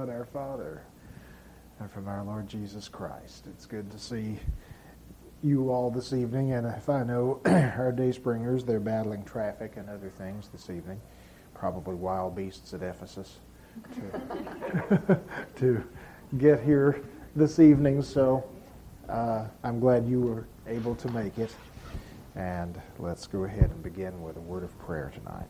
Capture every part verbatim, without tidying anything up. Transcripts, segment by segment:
God our Father and from our Lord Jesus Christ. It's good to see you all this evening, and if I know our Dayspringers, they're battling traffic and other things this evening, probably wild beasts at Ephesus, to, to get here this evening, so uh, I'm glad you were able to make it. And let's go ahead and begin with a word of prayer tonight.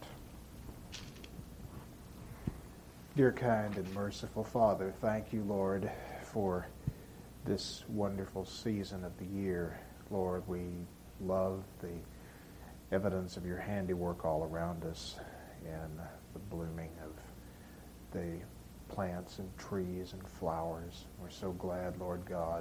Dear kind and merciful Father, thank you, Lord, for this wonderful season of the year. Lord, we love the evidence of your handiwork all around us in the blooming of the plants and trees and flowers. We're so glad, Lord God,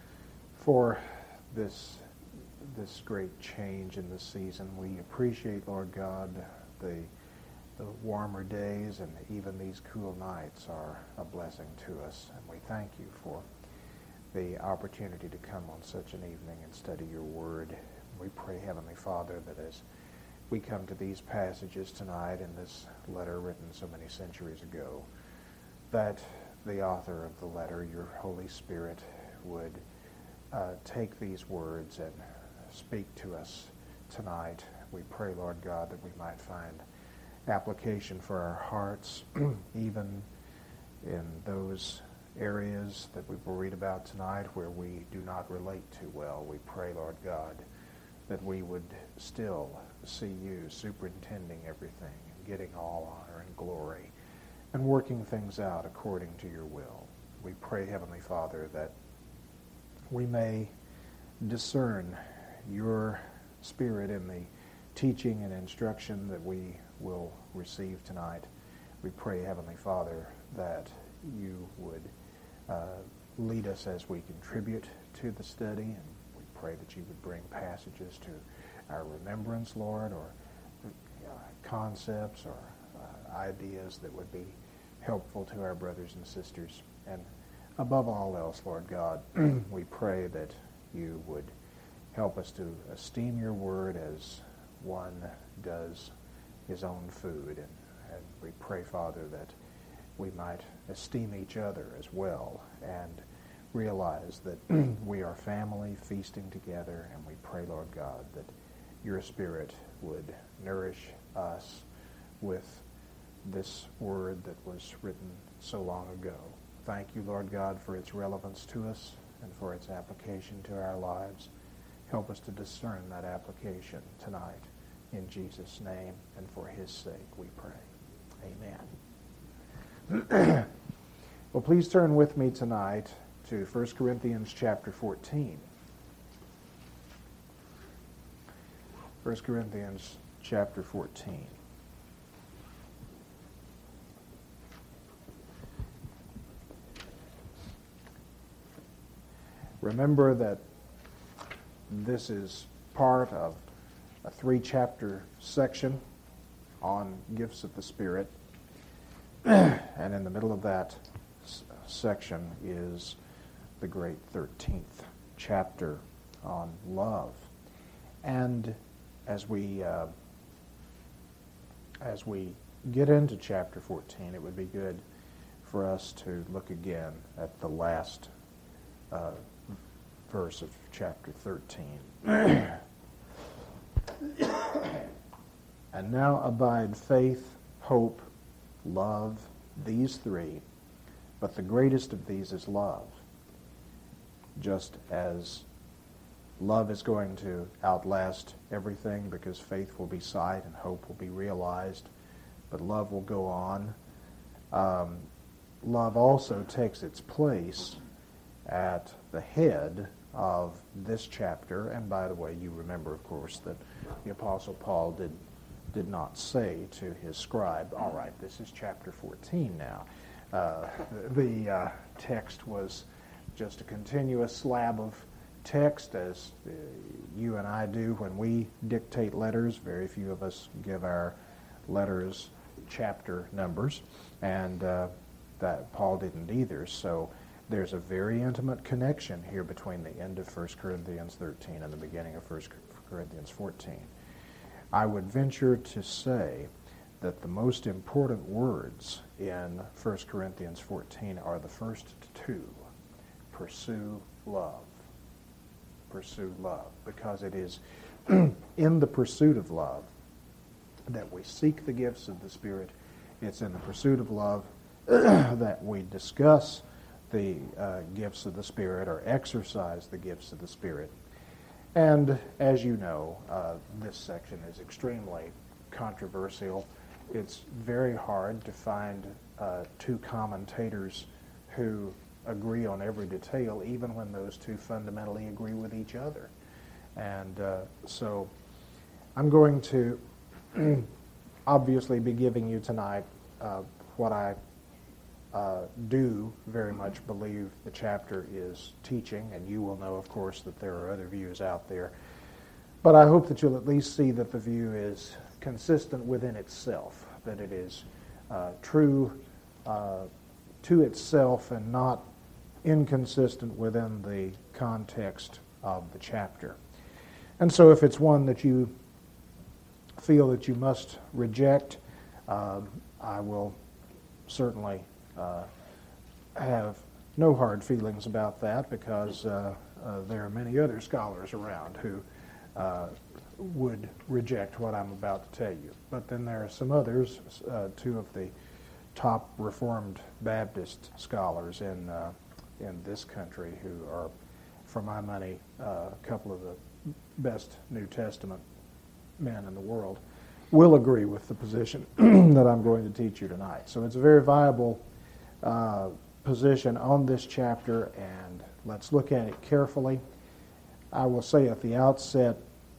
for this this great change in the season. We appreciate, Lord God, the the warmer days, and even these cool nights are a blessing to us. And we thank you for the opportunity to come on such an evening and study your word. We pray, Heavenly Father, that as we come to these passages tonight in this letter written so many centuries ago, that the author of the letter, your Holy Spirit, would uh, take these words and speak to us tonight. We pray, Lord God, that we might find application for our hearts, even in those areas that we will read about tonight where we do not relate too well. We pray, Lord God, that we would still see you superintending everything and getting all honor and glory and working things out according to your will. We pray, Heavenly Father, that we may discern your Spirit in the teaching and instruction that we will receive tonight. We pray, Heavenly Father, that you would uh, lead us as we contribute to the study, and we pray that you would bring passages to our remembrance, Lord, or uh, concepts or uh, ideas that would be helpful to our brothers and sisters. And above all else, Lord God, we pray that you would help us to esteem your word as one does his own food. And, and we pray, Father, that we might esteem each other as well and realize that we are family feasting together. And we pray, Lord God, that your Spirit would nourish us with this word that was written so long ago. Thank you, Lord God, for its relevance to us and for its application to our lives. Help us to discern that application tonight. In Jesus' name and for his sake we pray. Amen. Well, please turn with me tonight to First Corinthians chapter fourteen. First Corinthians chapter fourteen. Remember that this is part of a three-chapter section on gifts of the Spirit. And in the middle of that s- section is the great thirteenth chapter on love. And as we uh, as we get into chapter fourteen, it would be good for us to look again at the last uh, verse of chapter thirteen. And now abide faith, hope, love, these three, but the greatest of these is love. Just as love is going to outlast everything because faith will be sight and hope will be realized, but love will go on. Um, love also takes its place at the head of this chapter. And by the way, you remember, of course, that the Apostle Paul did did not say to his scribe, all right, this is chapter fourteen now. Uh, the uh, text was just a continuous slab of text, as uh, you and I do when we dictate letters. Very few of us give our letters chapter numbers, and uh, that Paul didn't either. So there's a very intimate connection here between the end of First Corinthians thirteen and the beginning of First Corinthians fourteen. I would venture to say that the most important words in First Corinthians fourteen are the first two. Pursue love. Pursue love. Because it is in the pursuit of love that we seek the gifts of the Spirit. It's in the pursuit of love that we discuss the uh, gifts of the Spirit or exercise the gifts of the Spirit. And as you know, uh, this section is extremely controversial. It's very hard to find uh, two commentators who agree on every detail, even when those two fundamentally agree with each other. And uh, so I'm going to obviously be giving you tonight uh, what I uh, do very much believe the chapter is teaching, and you will know, of course, that there are other views out there. But I hope that you'll at least see that the view is consistent within itself, that it is uh, true uh, to itself and not inconsistent within the context of the chapter. And so if it's one that you feel that you must reject, um, I will certainly uh, have no hard feelings about that, because uh, uh, there are many other scholars around who uh, would reject what I'm about to tell you. But then there are some others, uh, two of the top Reformed Baptist scholars in uh, in this country, who are, for my money, uh, a couple of the best New Testament men in the world, will agree with the position that I'm going to teach you tonight. So it's a very viable uh, position on this chapter, and let's look at it carefully. I will say at the outset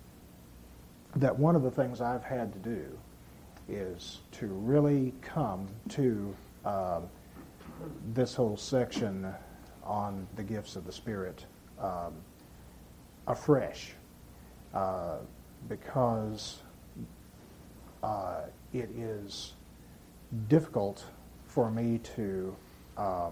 that one of the things I've had to do is to really come to uh, this whole section on the gifts of the Spirit um, afresh, uh, because uh, it is difficult for me to uh,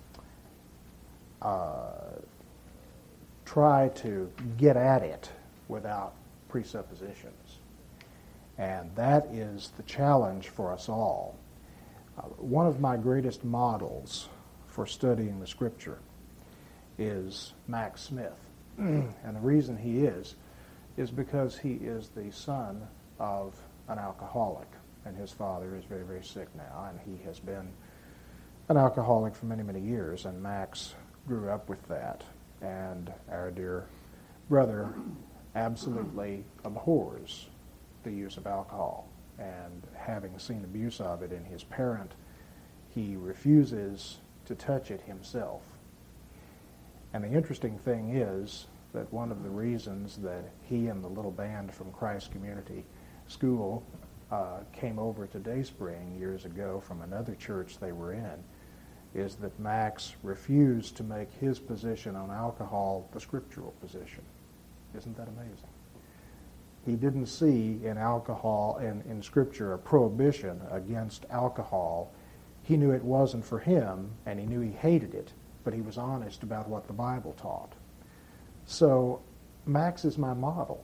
uh, try to get at it without presuppositions. And that is the challenge for us all. Uh, one of my greatest models for studying the Scripture is Max Smith. And the reason he is, is because he is the son of an alcoholic, and his father is very, very sick now, and he has been an alcoholic for many, many years, and Max grew up with that. And our dear brother absolutely abhors the use of alcohol, and having seen abuse of it in his parent, he refuses to touch it himself. And the interesting thing is that one of the reasons that he and the little band from Christ Community School uh, came over to Dayspring years ago from another church they were in is that Max refused to make his position on alcohol the scriptural position. Isn't that amazing? He didn't see in alcohol and in Scripture a prohibition against alcohol. He knew it wasn't for him, and he knew he hated it, but he was honest about what the Bible taught. So Max is my model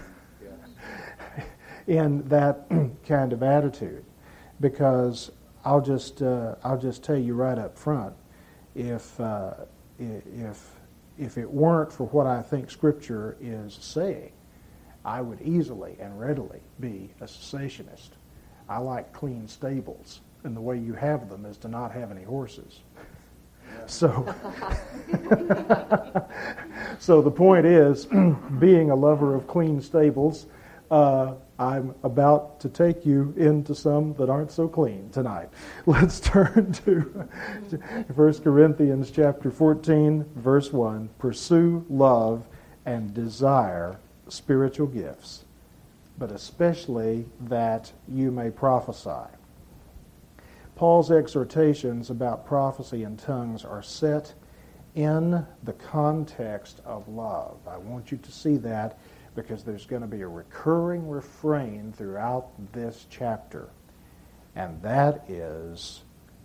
in that kind of attitude, because I'll just uh, I'll just tell you right up front, if uh, if if it weren't for what I think Scripture is saying, I would easily and readily be a cessationist. I like clean stables, and the way you have them is to not have any horses. So, so the point is, being a lover of clean stables, uh, I'm about to take you into some that aren't so clean tonight. Let's turn to First Corinthians chapter fourteen, verse one. Pursue love and desire spiritual gifts, but especially that you may prophesy. Paul's exhortations about prophecy and tongues are set in the context of love. I want you to see that, because there's going to be a recurring refrain throughout this chapter, and that is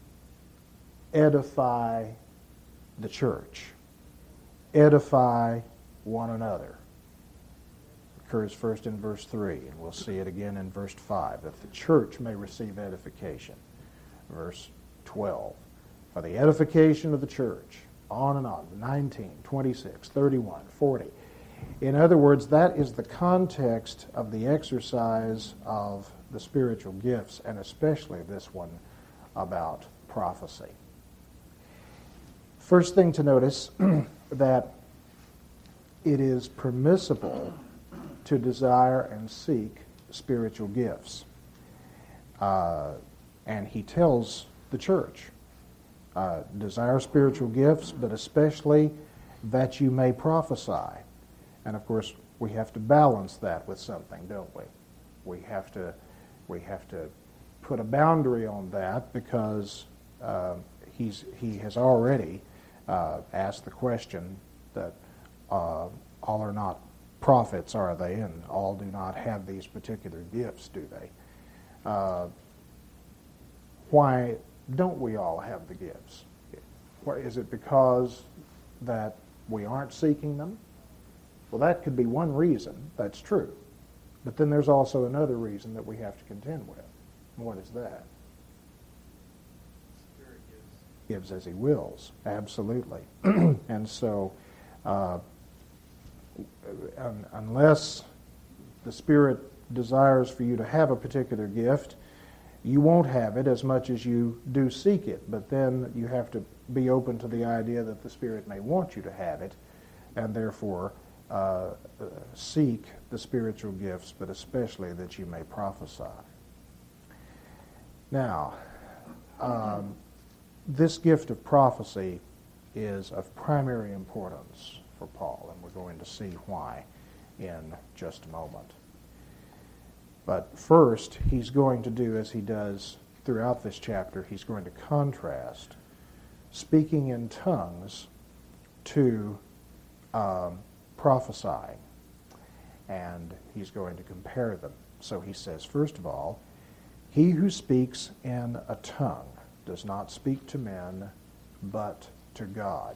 edify the church, edify one another. occurs first in verse three, and we'll see it again in verse five, that the church may receive edification. Verse twelve, for the edification of the church, on and on, nineteen, twenty-six, thirty-one, forty. In other words, that is the context of the exercise of the spiritual gifts, and especially this one about prophecy. First thing to notice, that it is permissible to desire and seek spiritual gifts. Uh, and he tells the church, uh, desire spiritual gifts, but especially that you may prophesy. And of course, we have to balance that with something, don't we? We have to, we have to put a boundary on that, because uh, he's he has already uh, asked the question that uh, all are not prophets, are they? And all do not have these particular gifts, do they? Uh, why don't we all have the gifts? Is it because that we aren't seeking them? Well, that could be one reason. That's true. But then there's also another reason that we have to contend with. And what is that? Spirit gives. Gives as he wills. Absolutely. And so, uh, un- unless the Spirit desires for you to have a particular gift, you won't have it as much as you do seek it. But then you have to be open to the idea that the Spirit may want you to have it, and therefore uh, uh, seek the spiritual gifts, but especially that you may prophesy. Now, um, this gift of prophecy is of primary importance for Paul, and we're going to see why in just a moment. But first, he's going to do, as he does throughout this chapter, he's going to contrast speaking in tongues to um, prophesying. And he's going to compare them. So he says, first of all, he who speaks in a tongue does not speak to men, but to God.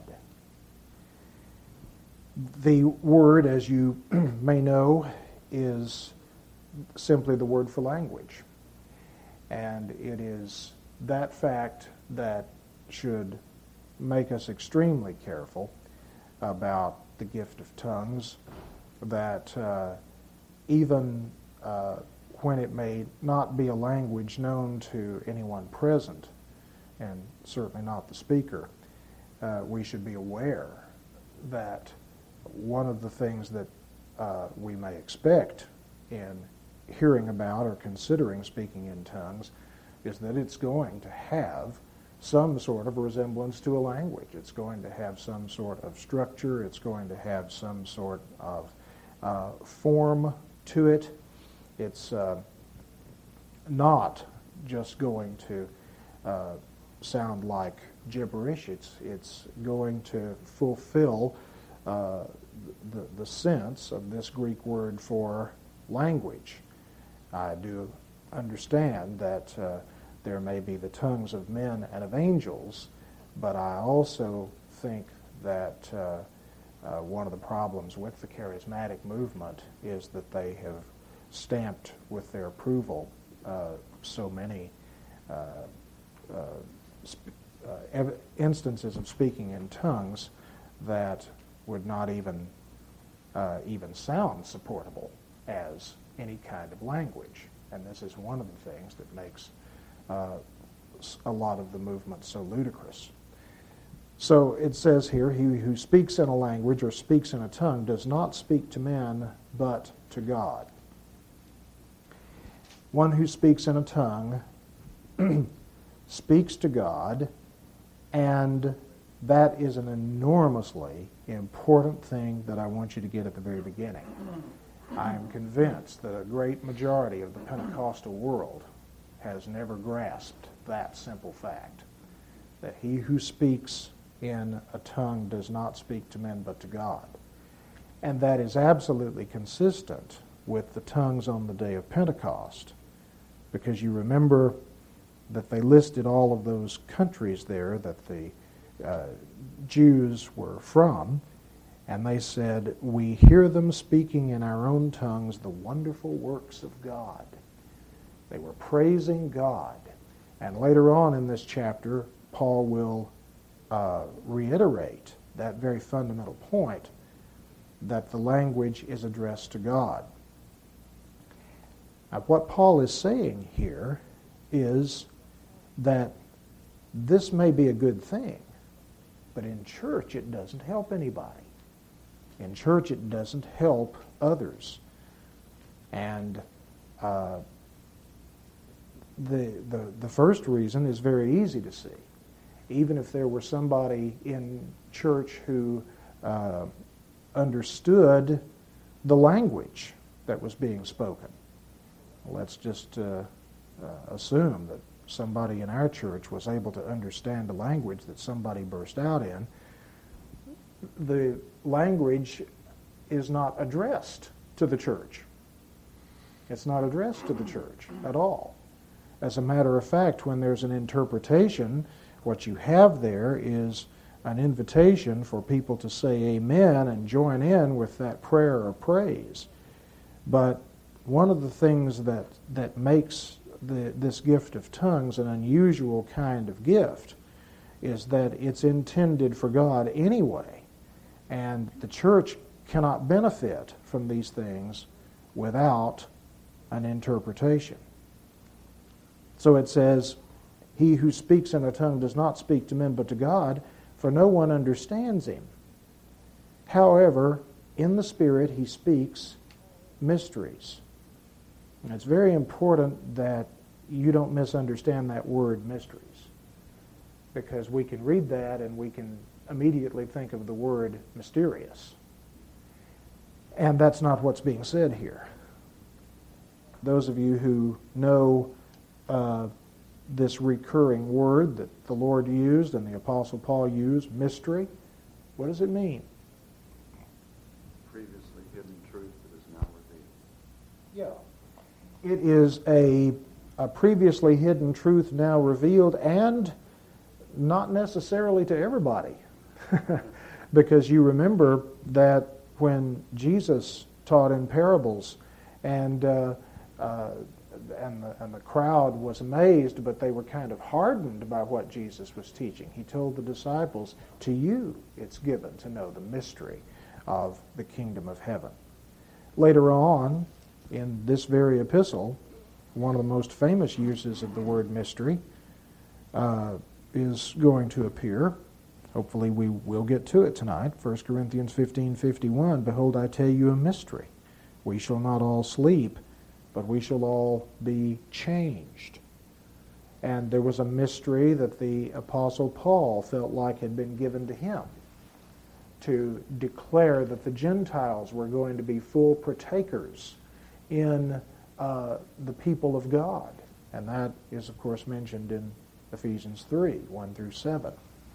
The word, as you may know, is simply the word for language. And it is that fact that should make us extremely careful about the gift of tongues, that uh, even uh, when it may not be a language known to anyone present, and certainly not the speaker, uh, we should be aware that one of the things that uh, we may expect in hearing about or considering speaking in tongues is that it's going to have some sort of resemblance to a language. It's going to have some sort of structure. It's going to have some sort of uh, form to it. It's uh, not just going to uh, sound like gibberish. It's, it's going to fulfill uh, the, the sense of this Greek word for language. I do understand that uh, there may be the tongues of men and of angels, but I also think that uh, uh, one of the problems with the charismatic movement is that they have stamped with their approval uh, so many uh, uh, sp- uh, ev- instances of speaking in tongues that would not even uh, even sound supportable as any kind of language. And this is one of the things that makes uh, a lot of the movement so ludicrous. So it says here, he who speaks in a language or speaks in a tongue does not speak to men, but to God. One who speaks in a tongue speaks to God, and that is an enormously important thing that I want you to get at the very beginning. I am convinced that a great majority of the Pentecostal world has never grasped that simple fact, that he who speaks in a tongue does not speak to men but to God. And that is absolutely consistent with the tongues on the day of Pentecost, because you remember that they listed all of those countries there that the uh, Jews were from, And they said, "We hear them speaking in our own tongues the wonderful works of God." They were praising God. And later on in this chapter, Paul will uh, reiterate that very fundamental point, that the language is addressed to God. Now, what Paul is saying here is that this may be a good thing, but in church it doesn't help anybody. In church it doesn't help others. And uh, the, the, the first reason is very easy to see. Even if there were somebody in church who uh, understood the language that was being spoken. Let's just uh, uh, assume that somebody in our church was able to understand the language that somebody burst out in. The language is not addressed to the church. It's not addressed to the church at all. As a matter of fact, when there's an interpretation, what you have there is an invitation for people to say amen and join in with that prayer or praise. But one of the things that, that makes the, this gift of tongues an unusual kind of gift is that it's intended for God anyway. And the church cannot benefit from these things without an interpretation. So it says, "He who speaks in a tongue does not speak to men but to God, for no one understands him. However, in the Spirit he speaks mysteries." And it's very important that you don't misunderstand that word, mysteries, because we can read that and we can immediately think of the word mysterious. And that's not what's being said here. Those of you who know uh, this recurring word that the Lord used and the Apostle Paul used, mystery, what does it mean? Previously hidden truth that is now revealed. Yeah. It is a, a previously hidden truth now revealed, and not necessarily to everybody. Because you remember that when Jesus taught in parables, and uh, uh, and the, and the crowd was amazed, but they were kind of hardened by what Jesus was teaching. He told the disciples, "To you it's given to know the mystery of the kingdom of heaven." Later on, in this very epistle, one of the most famous uses of the word mystery uh, is going to appear. Hopefully we will get to it tonight. First Corinthians fifteen fifty-one, "Behold, I tell you a mystery. We shall not all sleep, but we shall all be changed." And there was a mystery that the Apostle Paul felt like had been given to him, to declare that the Gentiles were going to be full partakers in uh, the people of God. And that is, of course, mentioned in Ephesians three, one through seven.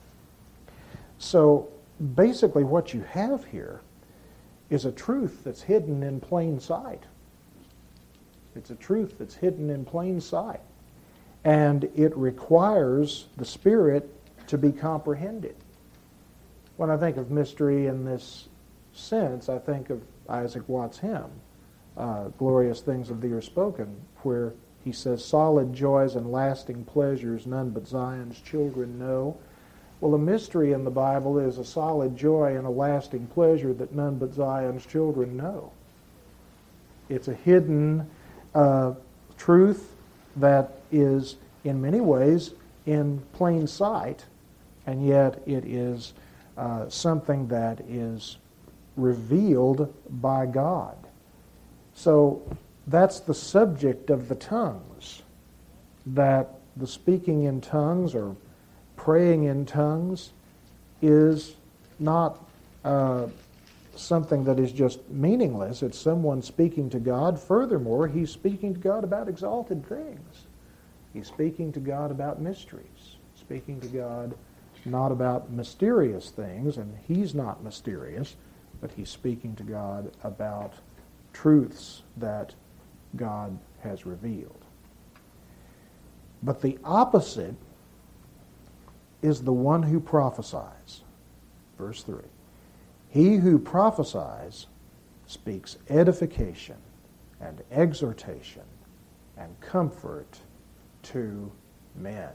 So basically what you have here is a truth that's hidden in plain sight. It's a truth that's hidden in plain sight. And it requires the Spirit to be comprehended. When I think of mystery in this sense, I think of Isaac Watts' hymn, uh, "Glorious Things of Thee Are Spoken," where he says, "Solid joys and lasting pleasures none but Zion's children know." Well, a mystery in the Bible is a solid joy and a lasting pleasure that none but Zion's children know. It's a hidden uh, truth that is, in many ways, in plain sight, and yet it is uh, something that is revealed by God. So that's the subject of the tongues, that the speaking in tongues or praying in tongues is not uh, something that is just meaningless. It's someone speaking to God. Furthermore, he's speaking to God about exalted things. He's speaking to God about mysteries, speaking to God not about mysterious things, and he's not mysterious, but he's speaking to God about truths that God has revealed. But the opposite is the one who prophesies. Verse three. He who prophesies speaks edification and exhortation and comfort to men.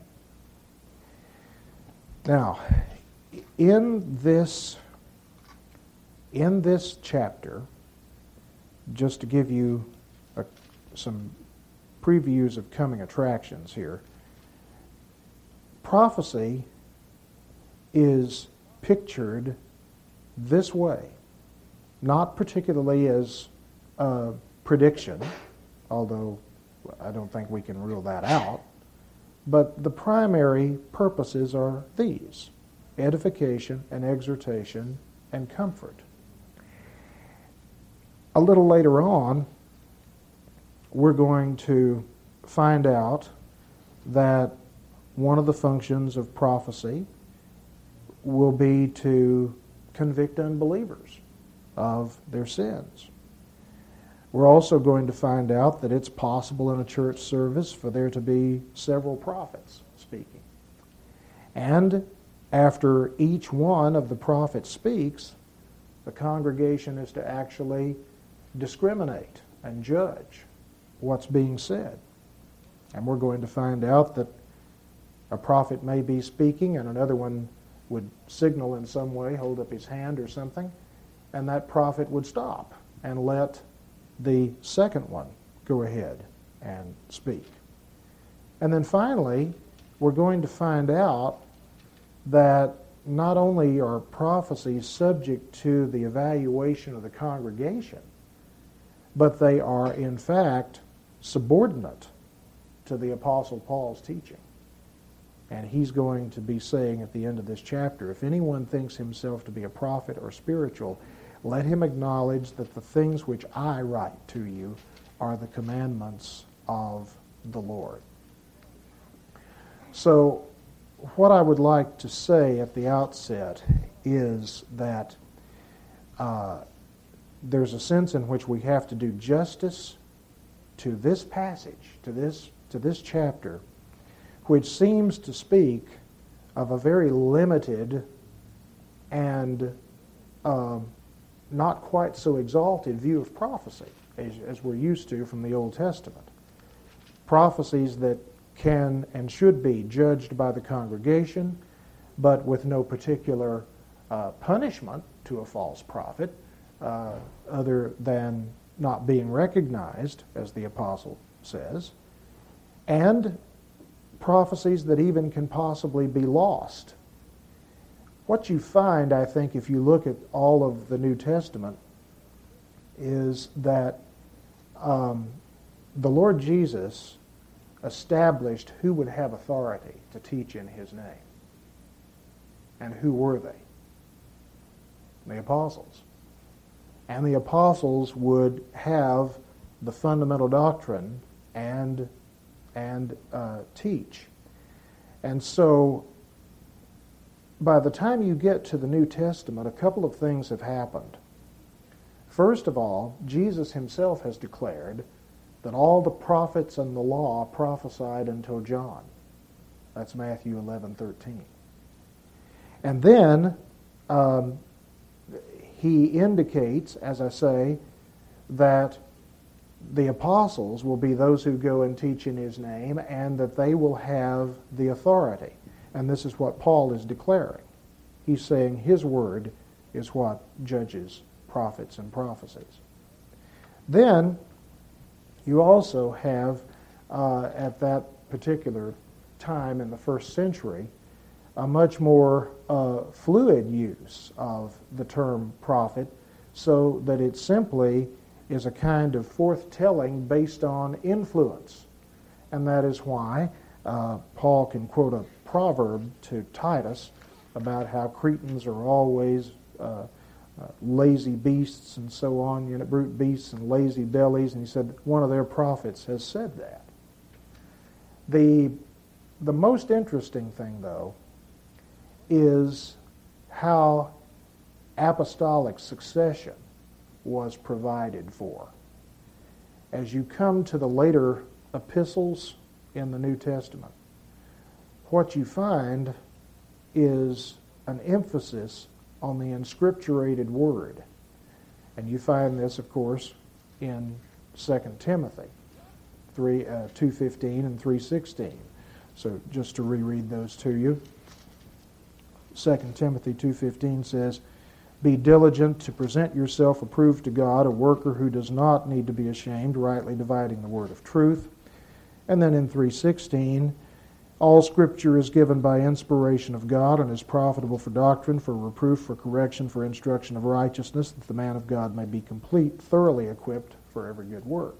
Now, in this, in this chapter, just to give you a, some previews of coming attractions here, prophecy is pictured this way, not particularly as a prediction, although I don't think we can rule that out, but the primary purposes are these: edification and exhortation and comfort. A little later on, we're going to find out that one of the functions of prophecy will be to convict unbelievers of their sins. We're also going to find out that it's possible in a church service for there to be several prophets speaking. And after each one of the prophets speaks, the congregation is to actually discriminate and judge what's being said. And we're going to find out that a prophet may be speaking and another one would signal in some way, hold up his hand or something, and that prophet would stop and let the second one go ahead and speak. And then finally, we're going to find out that not only are prophecies subject to the evaluation of the congregation, but they are in fact subordinate to the Apostle Paul's teaching. And he's going to be saying at the end of this chapter, if anyone thinks himself to be a prophet or spiritual, let him acknowledge that the things which I write to you are the commandments of the Lord. So what I would like to say at the outset is that uh, there's a sense in which we have to do justice to this passage, to this, to this chapter, which seems to speak of a very limited and um, not quite so exalted view of prophecy as, as we're used to from the Old Testament. Prophecies that can and should be judged by the congregation, but with no particular uh, punishment to a false prophet, uh, other than not being recognized, as the apostle says, and prophecies that even can possibly be lost. What you find, I think, if you look at all of the New Testament, is that um, the Lord Jesus established who would have authority to teach in His name. And who were they? The apostles. And the apostles would have the fundamental doctrine and and uh, teach. And so by the time you get to the New Testament, a couple of things have happened. First of all, Jesus himself has declared that all the prophets and the law prophesied until John. That's Matthew eleven thirteen. And then um, he indicates, as I say, that the apostles will be those who go and teach in his name, and that they will have the authority. And this is what Paul is declaring. He's saying his word is what judges prophets and prophecies. Then you also have, uh, at that particular time in the first century, a much more uh, fluid use of the term prophet, so that it simply is a kind of forthtelling based on influence. And that is why uh, Paul can quote a proverb to Titus about how Cretans are always uh, uh, lazy beasts and so on, you know, brute beasts and lazy bellies, and he said one of their prophets has said that. The, the most interesting thing, though, is how apostolic succession was provided for. As you come to the later epistles in the New Testament, what you find is an emphasis on the inscripturated Word. And you find this, of course, in Second Timothy three, uh, two fifteen and three sixteen. So just to reread those to you. Second Timothy two fifteen says, "Be diligent to present yourself approved to God, a worker who does not need to be ashamed, rightly dividing the word of truth." And then in three sixteen, "All Scripture is given by inspiration of God and is profitable for doctrine, for reproof, for correction, for instruction of righteousness, that the man of God may be complete, thoroughly equipped for every good work."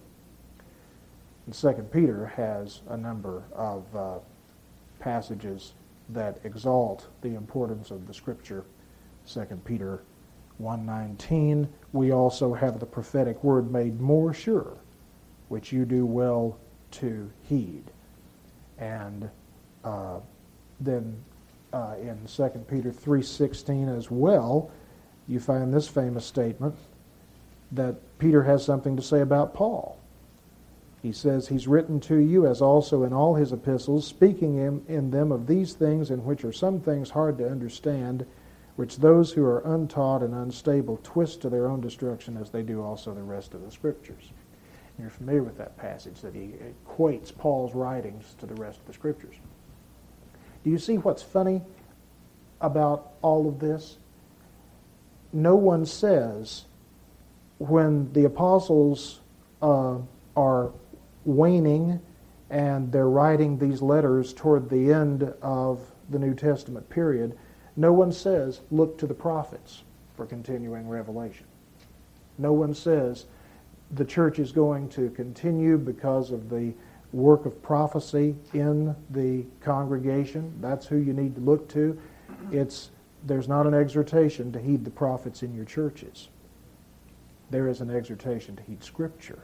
And Second Peter has a number of uh, passages that exalt the importance of the Scripture. Second Peter one nineteen, "We also have the prophetic word made more sure, which you do well to heed." And uh, then uh, in Second Peter three sixteen as well, you find this famous statement that Peter has something to say about Paul. He says, "He's written to you, as also in all his epistles, speaking in, in them of these things, in which are some things hard to understand, which those who are untaught and unstable twist to their own destruction, as they do also the rest of the Scriptures." You're familiar with that passage, that he equates Paul's writings to the rest of the Scriptures. Do you see what's funny about all of this? No one says, when the apostles uh, are waning and they're writing these letters toward the end of the New Testament period, no one says, look to the prophets for continuing revelation. No one says, the church is going to continue because of the work of prophecy in the congregation. That's who you need to look to. It's, there's not an exhortation to heed the prophets in your churches. There is an exhortation to heed Scripture.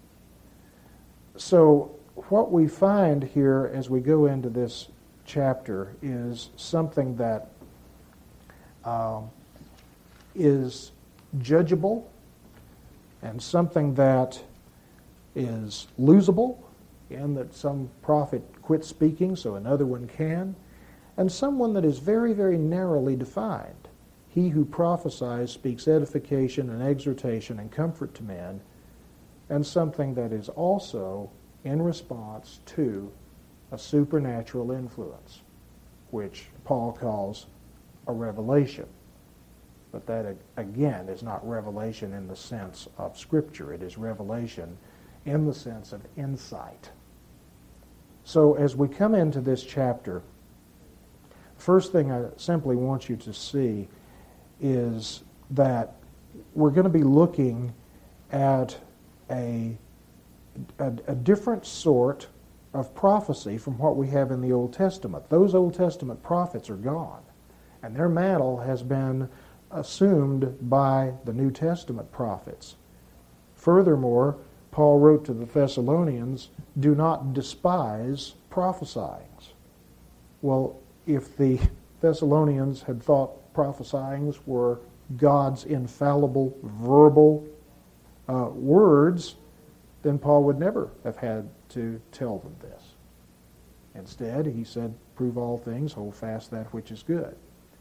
So what we find here as we go into this chapter is something that um, is judgeable, and something that is losable, and that some prophet quits speaking so another one can, and someone that is very, very narrowly defined. He who prophesies speaks edification and exhortation and comfort to men, and something that is also in response to a supernatural influence, which Paul calls a revelation. But that, again, is not revelation in the sense of Scripture. It is revelation in the sense of insight. So as we come into this chapter, first thing I simply want you to see is that we're going to be looking at a, a, a different sort of prophecy from what we have in the Old Testament. Those Old Testament prophets are gone, and their mantle has been assumed by the New Testament prophets. Furthermore, Paul wrote to the Thessalonians, do not despise prophesyings. Well, if the Thessalonians had thought prophesyings were God's infallible verbal uh, words, then Paul would never have had to tell them this. Instead, he said, prove all things, hold fast that which is good.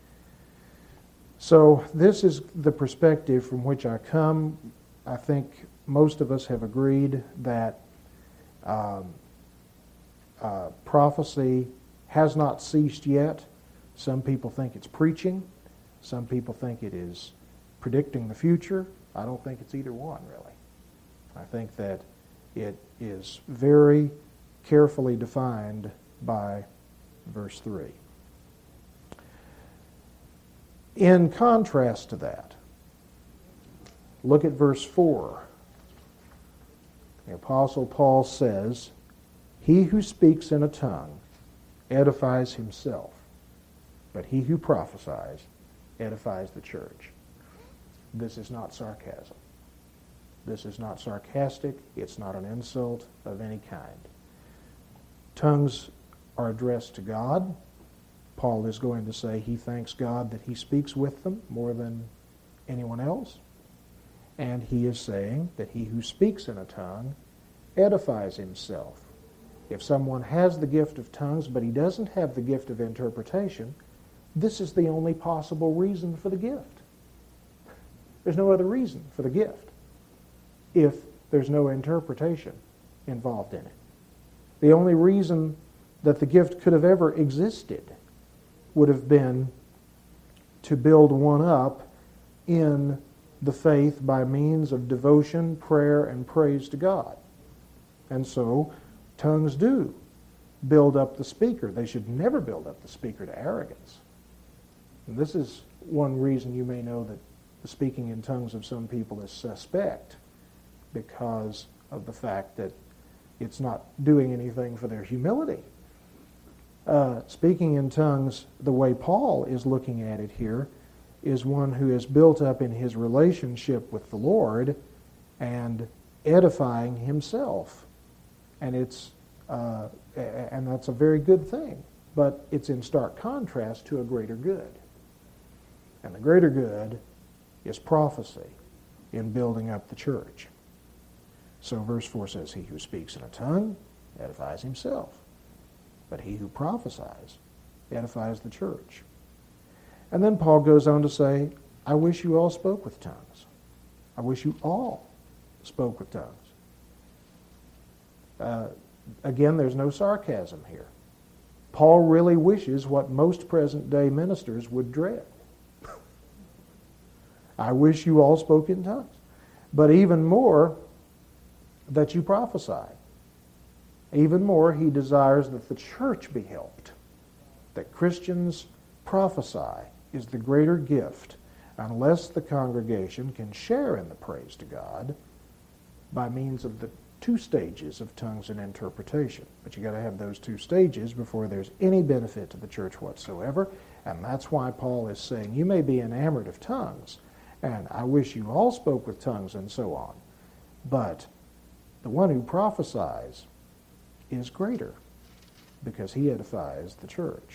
So this is the perspective from which I come. I think most of us have agreed that um, uh, prophecy has not ceased yet. Some people think it's preaching. Some people think it is predicting the future. I don't think it's either one, really. I think that it is very carefully defined by verse three. In contrast to that, look at verse four. The Apostle Paul says, he who speaks in a tongue edifies himself, but he who prophesies edifies the church. This is not sarcasm. This is not sarcastic. It's not an insult of any kind. Tongues are addressed to God. Paul is going to say he thanks God that he speaks with them more than anyone else. And he is saying that he who speaks in a tongue edifies himself. If someone has the gift of tongues but he doesn't have the gift of interpretation, this is the only possible reason for the gift. There's no other reason for the gift if there's no interpretation involved in it. The only reason that the gift could have ever existed would have been to build one up in the faith by means of devotion, prayer, and praise to God. And so, tongues do build up the speaker. They should never build up the speaker to arrogance. And this is one reason you may know that the speaking in tongues of some people is suspect, because of the fact that it's not doing anything for their humility. Uh, speaking in tongues, the way Paul is looking at it here, is one who is built up in his relationship with the Lord and edifying himself. And it's uh, and that's a very good thing, but it's in stark contrast to a greater good. And the greater good is prophecy in building up the church. So verse four says, he who speaks in a tongue edifies himself, but he who prophesies edifies the church. And then Paul goes on to say, I wish you all spoke with tongues. I wish you all spoke with tongues. Uh, again, there's no sarcasm here. Paul really wishes what most present-day ministers would dread. I wish you all spoke in tongues. But even more, that you prophesy. Even more, he desires that the church be helped. That Christians prophesy is the greater gift, unless the congregation can share in the praise to God by means of the two stages of tongues and interpretation. But you got to have those two stages before there's any benefit to the church whatsoever. And that's why Paul is saying, you may be enamored of tongues, and I wish you all spoke with tongues and so on. But the one who prophesies is greater, because he edifies the church.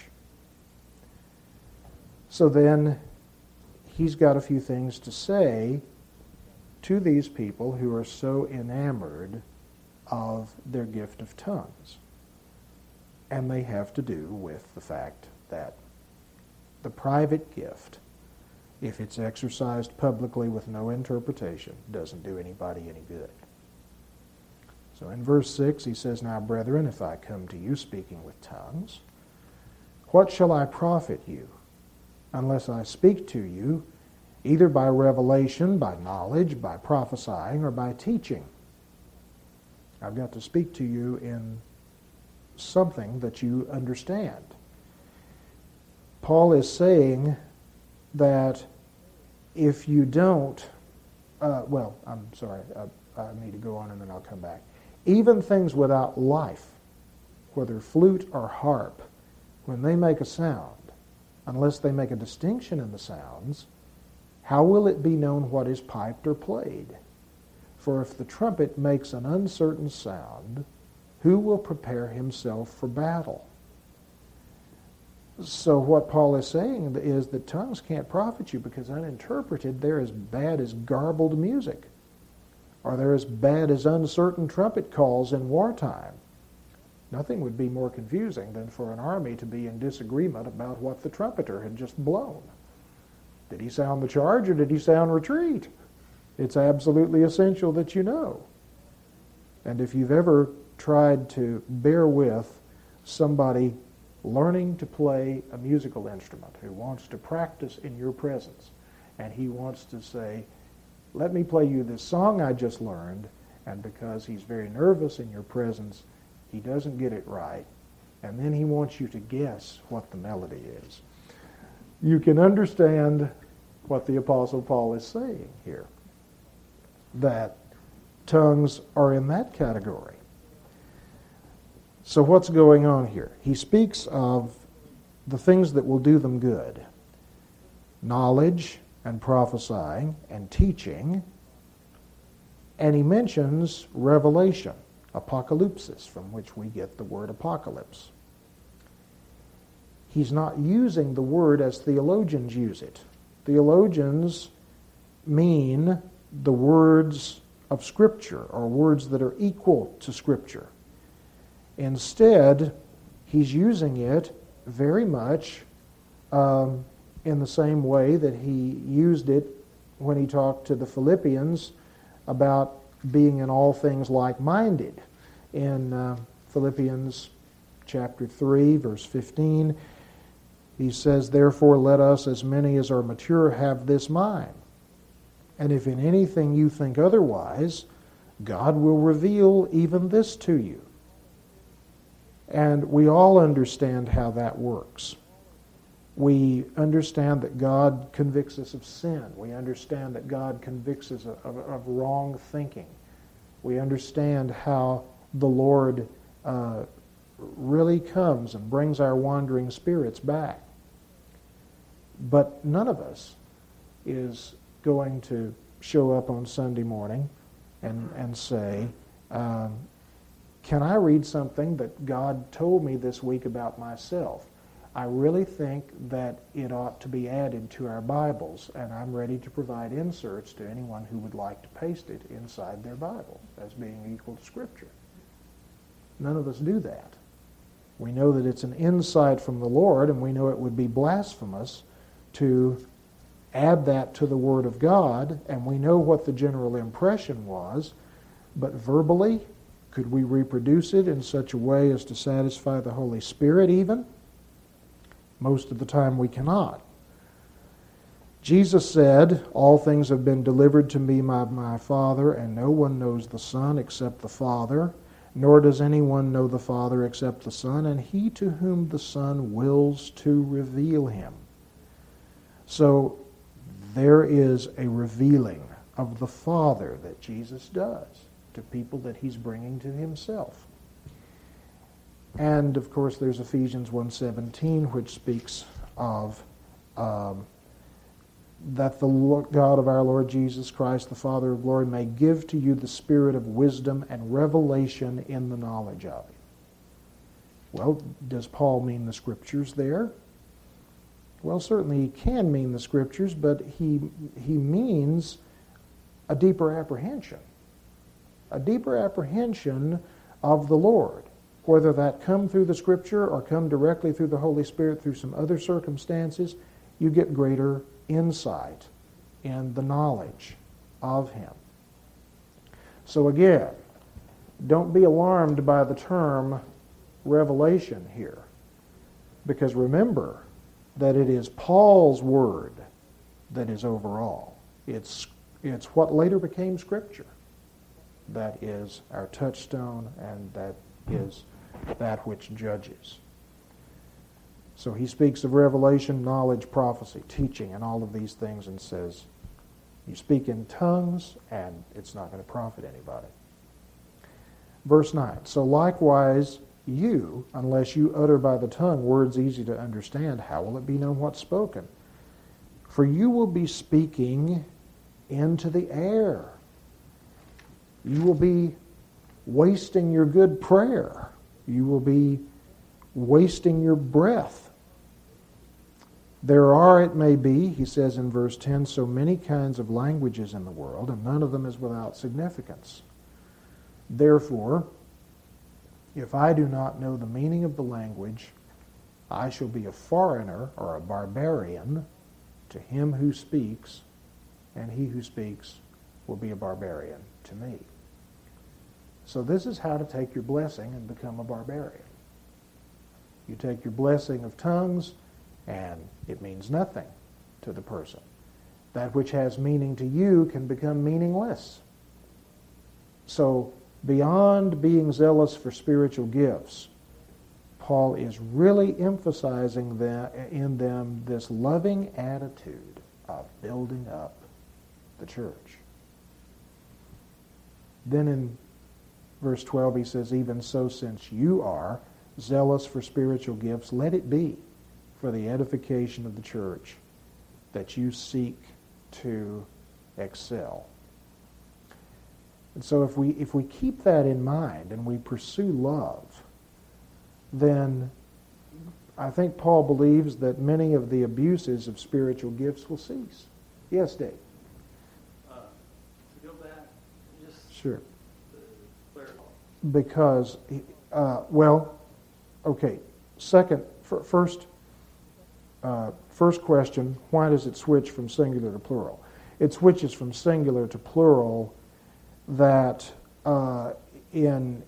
So then, he's got a few things to say to these people who are so enamored of their gift of tongues. And they have to do with the fact that the private gift, if it's exercised publicly with no interpretation, doesn't do anybody any good. So in verse six, he says, Now, brethren, if I come to you speaking with tongues, what shall I profit you, unless I speak to you either by revelation, by knowledge, by prophesying, or by teaching? I've got to speak to you in something that you understand. Paul is saying that if you don't, uh, well, I'm sorry, I, I need to go on and then I'll come back. Even things without life, whether flute or harp, when they make a sound, unless they make a distinction in the sounds, how will it be known what is piped or played? For if the trumpet makes an uncertain sound, who will prepare himself for battle? So what Paul is saying is that tongues can't profit you, because uninterpreted they're as bad as garbled music, or they're as bad as uncertain trumpet calls in wartime. Nothing would be more confusing than for an army to be in disagreement about what the trumpeter had just blown. Did he sound the charge or did he sound retreat? It's absolutely essential that you know. And if you've ever tried to bear with somebody learning to play a musical instrument who wants to practice in your presence, and he wants to say, let me play you this song I just learned, and because he's very nervous in your presence, he doesn't get it right, and then he wants you to guess what the melody is. You can understand what the Apostle Paul is saying here, that tongues are in that category. So what's going on here? He speaks of the things that will do them good: knowledge and prophesying and teaching, and he mentions revelation, apocalypsis, from which we get the word apocalypse. He's not using the word as theologians use it. Theologians mean the words of Scripture, or words that are equal to Scripture. Instead, he's using it very much um, in the same way that he used it when he talked to the Philippians about being in all things like-minded. In uh, Philippians chapter three, verse fifteen, he says, "Therefore let us, as many as are mature, have this mind. And if in anything you think otherwise, God will reveal even this to you." And we all understand how that works. We understand that God convicts us of sin. We understand that God convicts us of, of, of wrong thinking. We understand how the Lord uh, really comes and brings our wandering spirits back. But none of us is going to show up on Sunday morning and, and say, um, can I read something that God told me this week about myself? I really think that it ought to be added to our Bibles, and I'm ready to provide inserts to anyone who would like to paste it inside their Bible as being equal to Scripture. None of us do that. We know that it's an insight from the Lord, and we know it would be blasphemous to add that to the Word of God, and we know what the general impression was, but verbally, could we reproduce it in such a way as to satisfy the Holy Spirit even? Most of the time we cannot. Jesus said, "All things have been delivered to me by my Father, and no one knows the Son except the Father, nor does anyone know the Father except the Son, and he to whom the Son wills to reveal him." So there is a revealing of the Father that Jesus does to people that he's bringing to himself. And, of course, there's Ephesians one seventeen, which speaks of um, that the Lord, God of our Lord Jesus Christ, the Father of glory, may give to you the spirit of wisdom and revelation in the knowledge of him. Well, does Paul mean the Scriptures there? Well, certainly he can mean the Scriptures, but he, he means a deeper apprehension. A deeper apprehension of the Lord. Whether that come through the Scripture or come directly through the Holy Spirit through some other circumstances, you get greater insight in the knowledge of him. So again, don't be alarmed by the term revelation here, because remember that it is Paul's word that is overall. It's, it's what later became Scripture that is our touchstone, and that is that which judges. So he speaks of revelation, knowledge, prophecy, teaching, and all of these things, and says, you speak in tongues, and it's not going to profit anybody. Verse nine, "So likewise you, unless you utter by the tongue words easy to understand, how will it be known what's spoken? For you will be speaking into the air. You will be wasting your good prayer. You will be wasting your breath. There are, it may be," he says in verse ten, "so many kinds of languages in the world, and none of them is without significance. Therefore, if I do not know the meaning of the language, I shall be a foreigner or a barbarian to him who speaks, and he who speaks will be a barbarian to me." So this is how to take your blessing and become a barbarian. You take your blessing of tongues, and it means nothing to the person. That which has meaning to you can become meaningless. So beyond being zealous for spiritual gifts, Paul is really emphasizing that in them this loving attitude of building up the church. Then in verse twelve he says, "Even so, since you are zealous for spiritual gifts, let it be for the edification of the church that you seek to excel." And so if we if we keep that in mind and we pursue love, then I think Paul believes that many of the abuses of spiritual gifts will cease. Yes, Dave? Uh, to go back, just Sure. to clarify. Because, uh, well, okay, second, f- first, uh, first question, why does it switch from singular to plural? It switches from singular to plural that uh, in,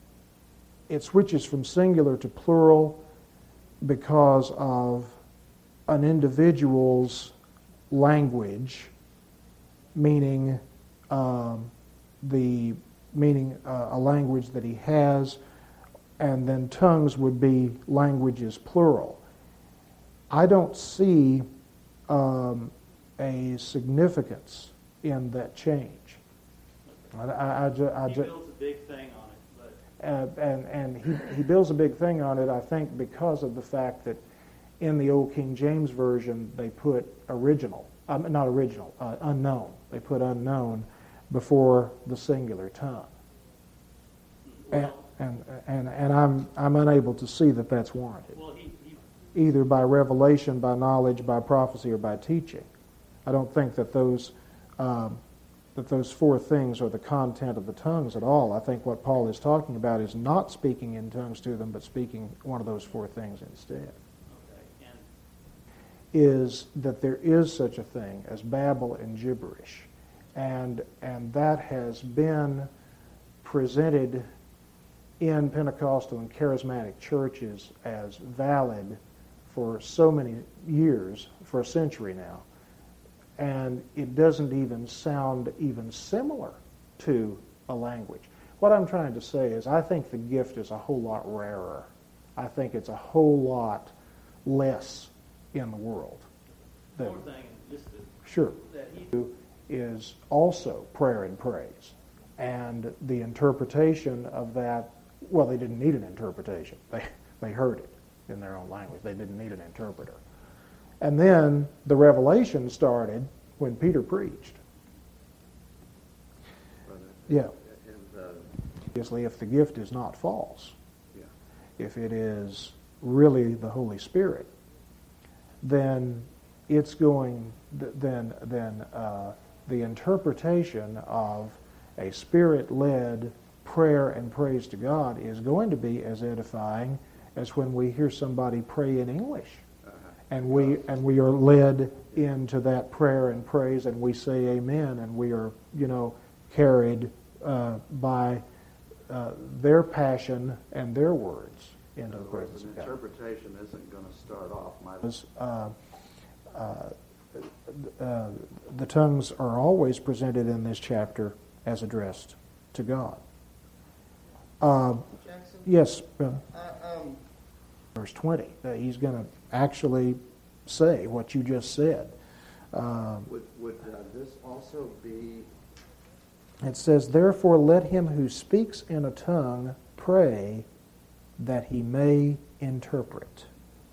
it switches from singular to plural because of an individual's language, meaning um, the meaning uh, a language that he has, and then tongues would be languages plural. I don't see um, a significance in that change. I, I, I, ju- I He ju- builds a big thing on it, but uh, and and he, he builds a big thing on it, I think, because of the fact that in the old King James Version they put original, um, not original, uh, unknown. They put unknown before the singular tongue. And, well, and and and I'm I'm unable to see that that's warranted, well, he, he either by revelation, by knowledge, by prophecy, or by teaching. I don't think that those um, that those four things are the content of the tongues at all. I think what Paul is talking about is not speaking in tongues to them, but speaking one of those four things instead. okay, and Is that there is such a thing as babble and gibberish, and and that has been presented in Pentecostal and charismatic churches as valid for so many years, for a century now, and it doesn't even sound even similar to a language. What I'm trying to say is I think the gift is a whole lot rarer. I think it's a whole lot less in the world. one Than, more thing, just to, sure. that he Is also prayer and praise. And the interpretation of that, well, they didn't need an interpretation. They, they heard it in their own language. They didn't need an interpreter. And then the revelation started when Peter preached. Brother, Yeah. is, uh, Obviously, if the gift is not false, yeah. if it is really the Holy Spirit, then it's going, then, then uh, the interpretation of a Spirit-led prayer and praise to God is going to be as edifying as when we hear somebody pray in English. Uh-huh. And we and we are led into that prayer and praise, and we say amen, and we are, you know, carried uh, by uh, their passion and their words In into the other words, presence an of God. interpretation isn't going to start off. My Was, uh, uh, uh, the tongues are always presented in this chapter as addressed to God. Uh, Jackson? yes, uh, I, um, verse twenty. Uh, he's going to actually say what you just said. Um, would would uh, this also be? It says, therefore let him who speaks in a tongue pray that he may interpret.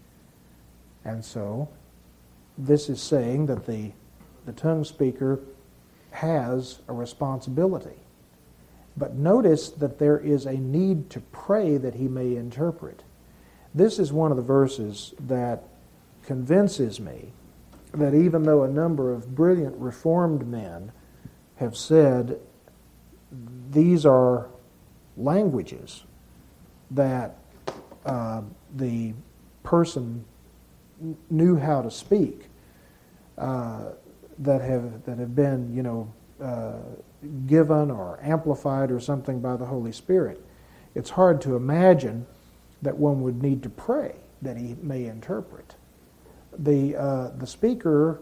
And so, this is saying that the, the tongue speaker has a responsibility. But notice that there is a need to pray that he may interpret. This is one of the verses that convinces me that even though a number of brilliant Reformed men have said these are languages that uh, the person knew how to speak, uh, that have that have been, you know, uh, given or amplified or something by the Holy Spirit, it's hard to imagine that one would need to pray that he may interpret. The uh, the speaker,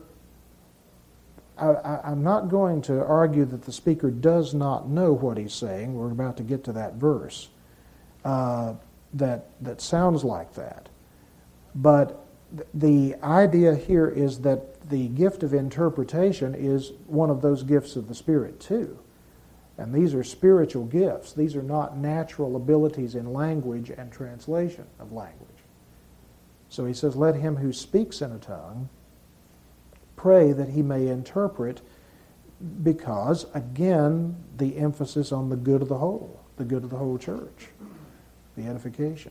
I, I, I'm not going to argue that the speaker does not know what he's saying. We're about to get to that verse uh, that that sounds like that. But th- the idea here is that the gift of interpretation is one of those gifts of the Spirit too. And these are spiritual gifts. These are not natural abilities in language and translation of language. So he says, let him who speaks in a tongue pray that he may interpret, because, again, the emphasis on the good of the whole, the good of the whole church, the edification.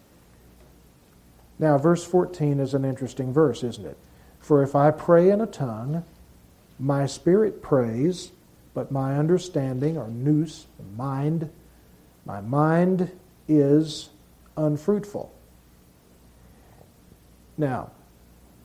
Now, verse fourteen is an interesting verse, isn't it? For if I pray in a tongue, my spirit prays, but my understanding, or nous, mind, my mind is unfruitful. Now,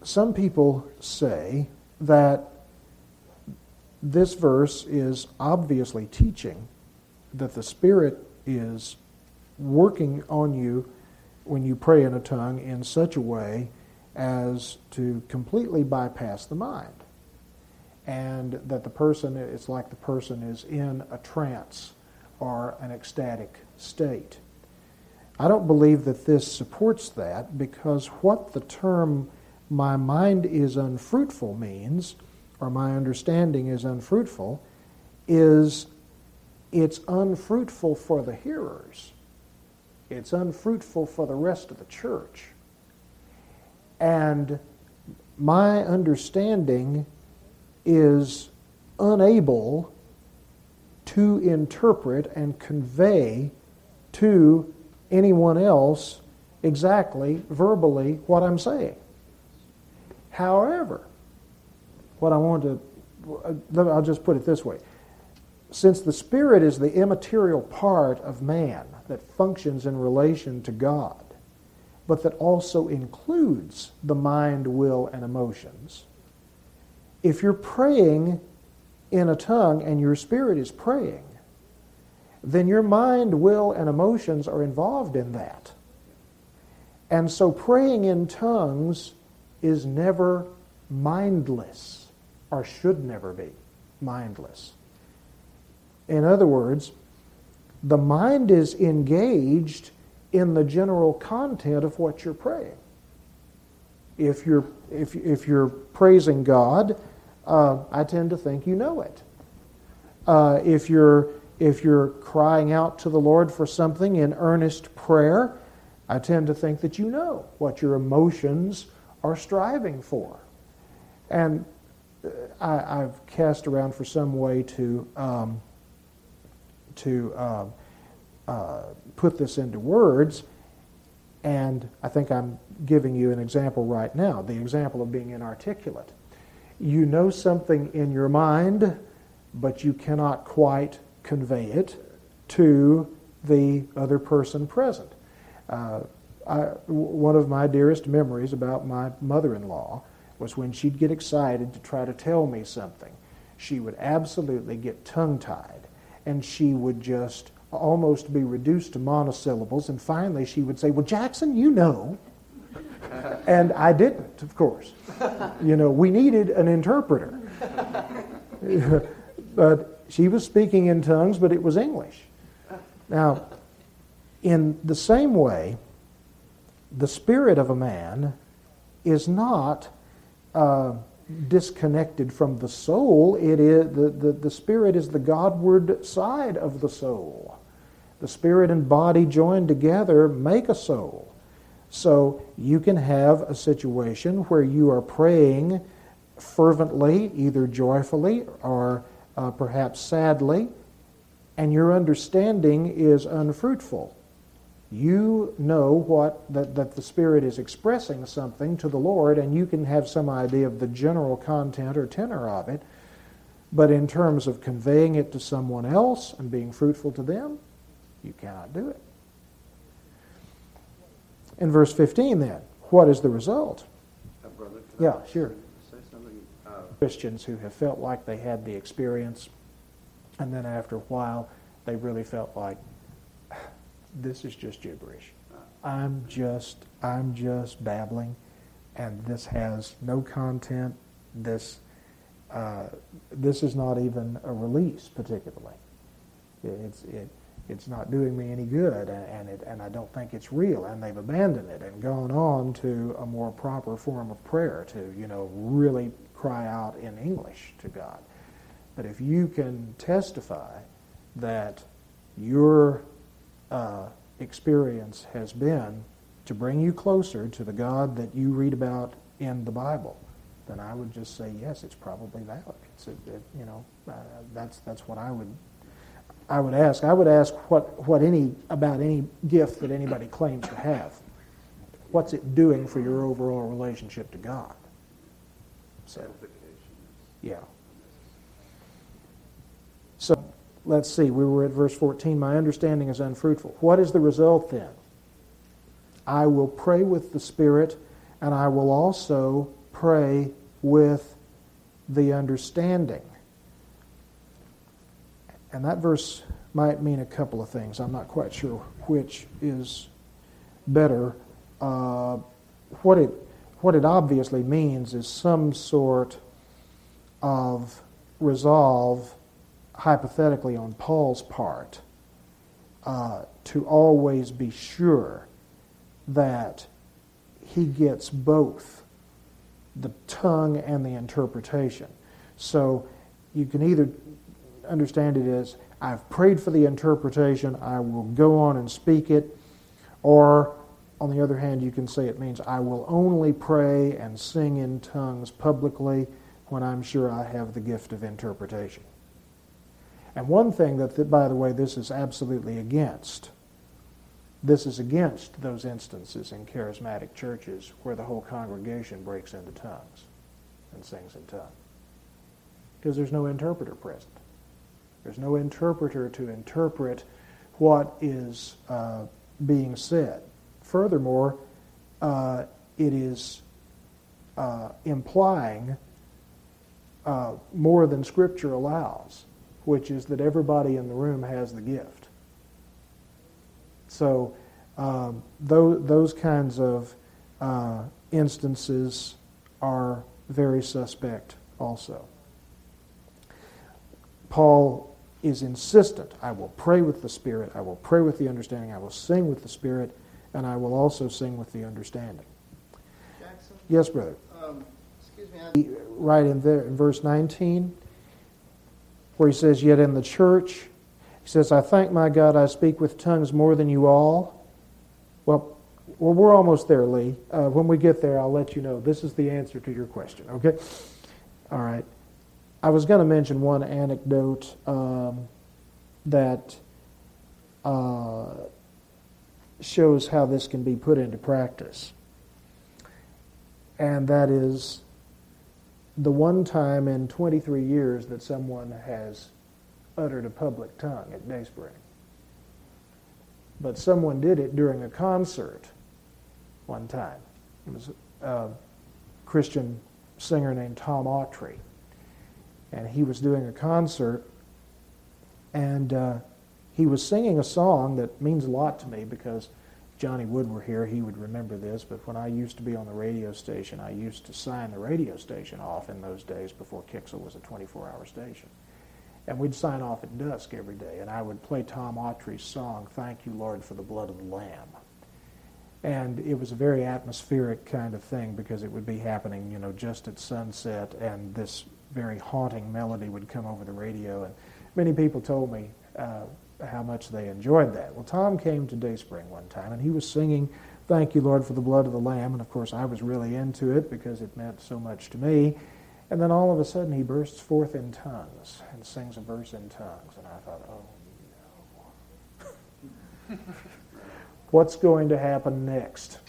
some people say that this verse is obviously teaching that the Spirit is working on you when you pray in a tongue in such a way as to completely bypass the mind. And that the person, it's like the person is in a trance or an ecstatic state. I don't believe that this supports that, because what the term "my mind is unfruitful" means, or my understanding is unfruitful, is it's unfruitful for the hearers. It's unfruitful for the rest of the church. And my understanding is unable to interpret and convey to anyone else exactly, verbally, what I'm saying. However, what I want to, I'll just put it this way. Since the Spirit is the immaterial part of man that functions in relation to God, but that also includes the mind, will, and emotions, if you're praying in a tongue and your spirit is praying, then your mind, will, and emotions are involved in that. And so praying in tongues is never mindless, or should never be mindless. In other words, the mind is engaged in the general content of what you're praying. If you're if if you're praising God, uh, I tend to think you know it. Uh, if you're if you're crying out to the Lord for something in earnest prayer, I tend to think that you know what your emotions are striving for. And I, I've cast around for some way to um, to uh, uh, put this into words, and I think I'm giving you an example right now, the example of being inarticulate. You know something in your mind, but you cannot quite convey it to the other person present. Uh, I, one of my dearest memories about my mother-in-law was when she'd get excited to try to tell me something. She would absolutely get tongue-tied, and she would just almost be reduced to monosyllables, and finally she would say, "Well, Jackson, you know." And I didn't, of course. You know, we needed an interpreter. But she was speaking in tongues, but it was English. Now, in the same way, the spirit of a man is not uh, disconnected from the soul. It is the, the, the spirit is the Godward side of the soul. The spirit and body joined together make a soul. So you can have a situation where you are praying fervently, either joyfully or uh, perhaps sadly, and your understanding is unfruitful. You know what that, that the Spirit is expressing something to the Lord, and you can have some idea of the general content or tenor of it, but in terms of conveying it to someone else and being fruitful to them, you cannot do it. In verse fifteen then, what is the result? Uh, brother, can Yeah, I sure. say something? Uh, Christians who have felt like they had the experience, and then after a while they really felt like, this is just gibberish. I'm just I'm just babbling, and this has no content. This uh, this is not even a release particularly. It's it it's not doing me any good, and, and it and I don't think it's real. And they've abandoned it and gone on to a more proper form of prayer, to you know really cry out in English to God. But if you can testify that your uh, experience has been to bring you closer to the God that you read about in the Bible, then I would just say yes, it's probably valid. It's a, it, you know uh, that's that's what I would I would ask. I would ask what what any about any gift that anybody claims to have. What's it doing for your overall relationship to God? So, yeah. So let's see. We were at verse fourteen. My understanding is unfruitful. What is the result then? I will pray with the Spirit, and I will also pray with the understanding. And that verse might mean a couple of things. I'm not quite sure which is better. Uh, what it what it obviously means is some sort of resolve, hypothetically on Paul's part, uh, to always be sure that he gets both the tongue and the interpretation. So you can either understand it as, I've prayed for the interpretation, I will go on and speak it, or on the other hand, you can say it means, I will only pray and sing in tongues publicly when I'm sure I have the gift of interpretation. And one thing that, that, by the way, this is absolutely against. This is against those instances in charismatic churches where the whole congregation breaks into tongues and sings in tongues. Because there's no interpreter present. There's no interpreter to interpret what is uh, being said. Furthermore, uh, it is uh, implying uh, more than Scripture allows, which is that everybody in the room has the gift. So um, those, those kinds of uh, instances are very suspect also. Paul is insistent, I will pray with the Spirit, I will pray with the understanding, I will sing with the Spirit, and I will also sing with the understanding. Jackson? Yes, brother. Um, excuse me. I... Right in there, in verse nineteen, where he says, yet in the church, he says, I thank my God I speak with tongues more than you all. Well, well we're almost there, Lee. Uh, when we get there, I'll let you know. This is the answer to your question, okay? All right. I was going to mention one anecdote um, that uh, shows how this can be put into practice. And that is the one time in twenty-three years that someone has uttered a public tongue at Dayspring. But someone did it during a concert one time. It was a Christian singer named Tom Autry. And he was doing a concert, and uh, he was singing a song that means a lot to me because if Johnny Wood were here, he would remember this, but when I used to be on the radio station, I used to sign the radio station off in those days before Kixel was a twenty-four hour station. And we'd sign off at dusk every day, and I would play Tom Autry's song, Thank You, Lord, for the Blood of the Lamb. And it was a very atmospheric kind of thing because it would be happening, you know, just at sunset, and this very haunting melody would come over the radio. And many people told me uh, how much they enjoyed that. Well, Tom came to Dayspring one time, and he was singing Thank You, Lord, for the Blood of the Lamb. And, of course, I was really into it because it meant so much to me. And then all of a sudden he bursts forth in tongues and sings a verse in tongues. And I thought, oh, no. What's going to happen next?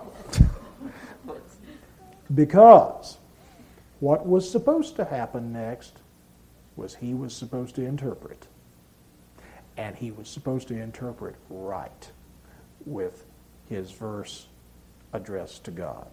Because what was supposed to happen next was he was supposed to interpret. And he was supposed to interpret right with his verse addressed to God.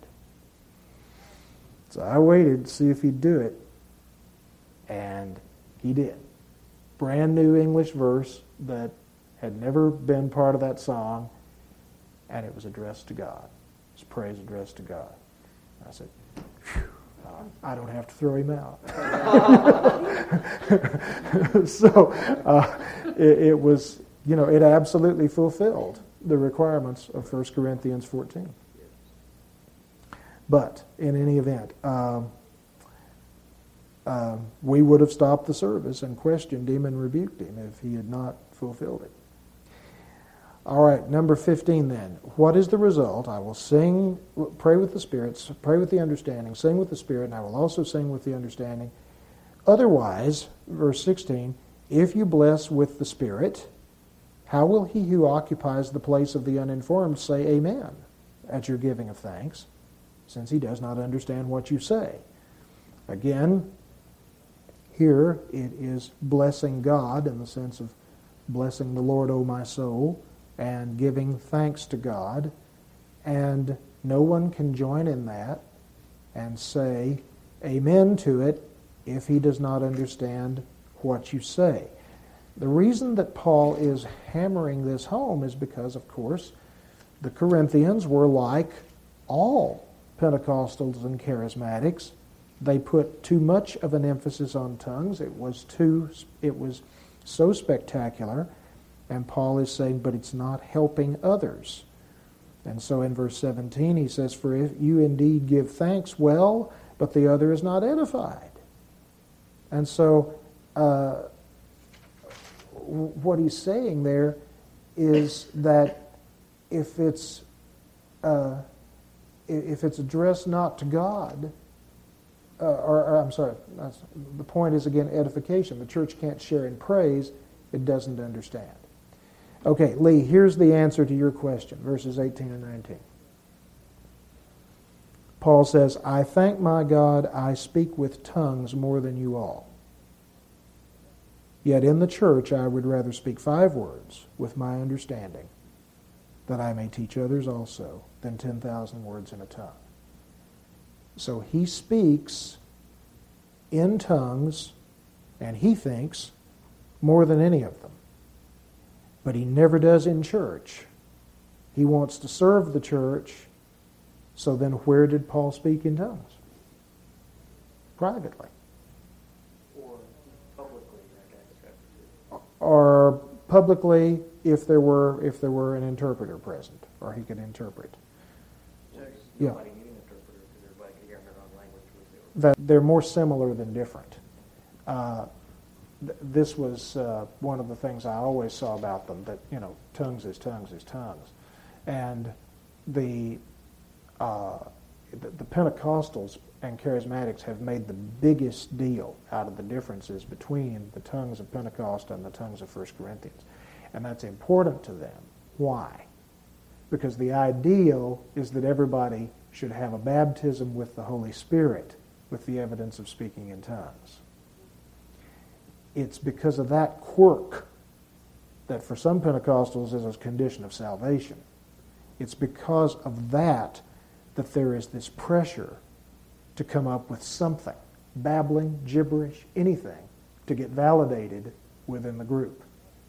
So I waited to see if he'd do it, and he did. Brand new English verse that had never been part of that song, and it was addressed to God. It was praise addressed to God. I said, phew, I don't have to throw him out. so uh, it, it was, you know, it absolutely fulfilled the requirements of First Corinthians fourteen. But in any event, um, uh, we would have stopped the service and questioned him and rebuked him if he had not fulfilled it. All right, number fifteen then. What is the result? I will sing, pray with the Spirit, pray with the understanding, sing with the Spirit, and I will also sing with the understanding. Otherwise, verse sixteen, if you bless with the Spirit, how will he who occupies the place of the uninformed say amen at your giving of thanks, since he does not understand what you say? Again, here it is blessing God in the sense of blessing the Lord, O my soul, and giving thanks to God, and no one can join in that and say amen to it if he does not understand what you say. The reason that Paul is hammering this home is because, of course, the Corinthians were like all Pentecostals and Charismatics. They put too much of an emphasis on tongues. It was too, it was so spectacular. And Paul is saying, but it's not helping others. And so in verse seventeen he says, for if you indeed give thanks, well, but the other is not edified. And so uh, what he's saying there is that if it's uh, if it's addressed not to God, uh, or, or I'm sorry, that's, the point is again edification. The church can't share in praise; it doesn't understand. Okay, Lee, here's the answer to your question, verses eighteen and nineteen. Paul says, I thank my God I speak with tongues more than you all. Yet in the church I would rather speak five words with my understanding, that I may teach others also, than ten thousand words in a tongue. So he speaks in tongues, and he thinks more than any of them. But he never does in church. He wants to serve the church, so then where did Paul speak in tongues? Privately. Or publicly, I guess. Or publicly if there were if there were an interpreter present, or he could interpret. Jackson, Yeah. nobody need an interpreter because everybody could hear in their own language. That they're more similar than different. Uh, th- this was uh, one of the things I always saw about them, that, you know, tongues is tongues is tongues. And the, uh, the, the Pentecostals and Charismatics have made the biggest deal out of the differences between the tongues of Pentecost and the tongues of First Corinthians. And that's important to them. Why? Because the ideal is that everybody should have a baptism with the Holy Spirit with the evidence of speaking in tongues. It's because of that quirk that for some Pentecostals is a condition of salvation. It's because of that that there is this pressure to come up with something, babbling, gibberish, anything, to get validated within the group.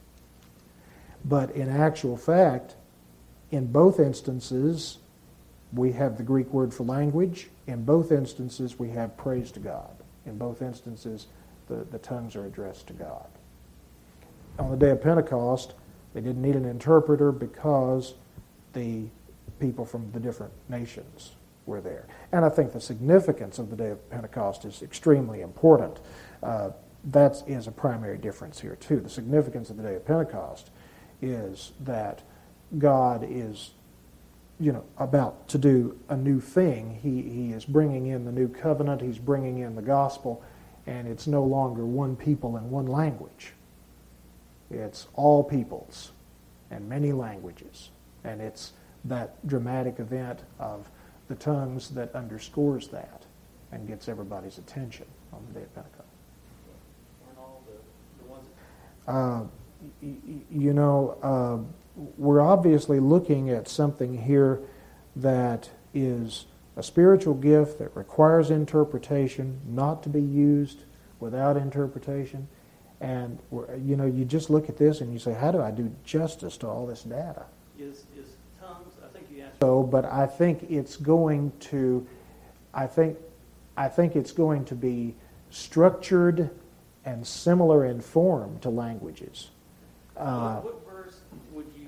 But in actual fact, in both instances, we have the Greek word for language. In both instances, we have praise to God. In both instances, the, the tongues are addressed to God. On the day of Pentecost, they didn't need an interpreter because the people from the different nations were there. And I think the significance of the day of Pentecost is extremely important. Uh, that is a primary difference here, too. The significance of the day of Pentecost is that God is, you know, about to do a new thing. He, he is bringing in the new covenant. He's bringing in the gospel. And it's no longer one people and one language. It's all peoples and many languages. And it's that dramatic event of the tongues that underscores that and gets everybody's attention on the day of Pentecost. And all the, the ones Uh, y- y- you know, uh, we're obviously looking at something here that is a spiritual gift that requires interpretation, not to be used without interpretation. And, we're- you know, you just look at this and you say, how do I do justice to all this data? is, is tongues, I think you answered. So, but I think it's going to, I think, I think it's going to be structured and similar in form to languages. Uh, what, what verse would you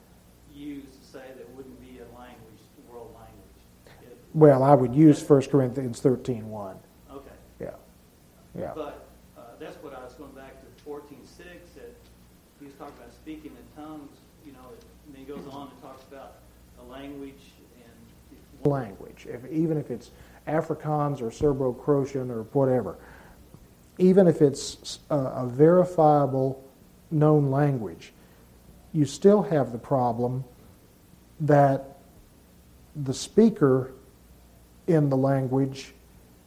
use to say that wouldn't be a language, world language? It, well, I would use First Corinthians thirteen one. okay. Yeah, yeah. But uh, that's what I was going back to fourteen six, that he was talking about speaking in tongues, you know, and then he goes on and talks about a language and... Language, if, even if it's Afrikaans or Serbo-Croatian or whatever, even if it's a, a verifiable known language, you still have the problem that the speaker in the language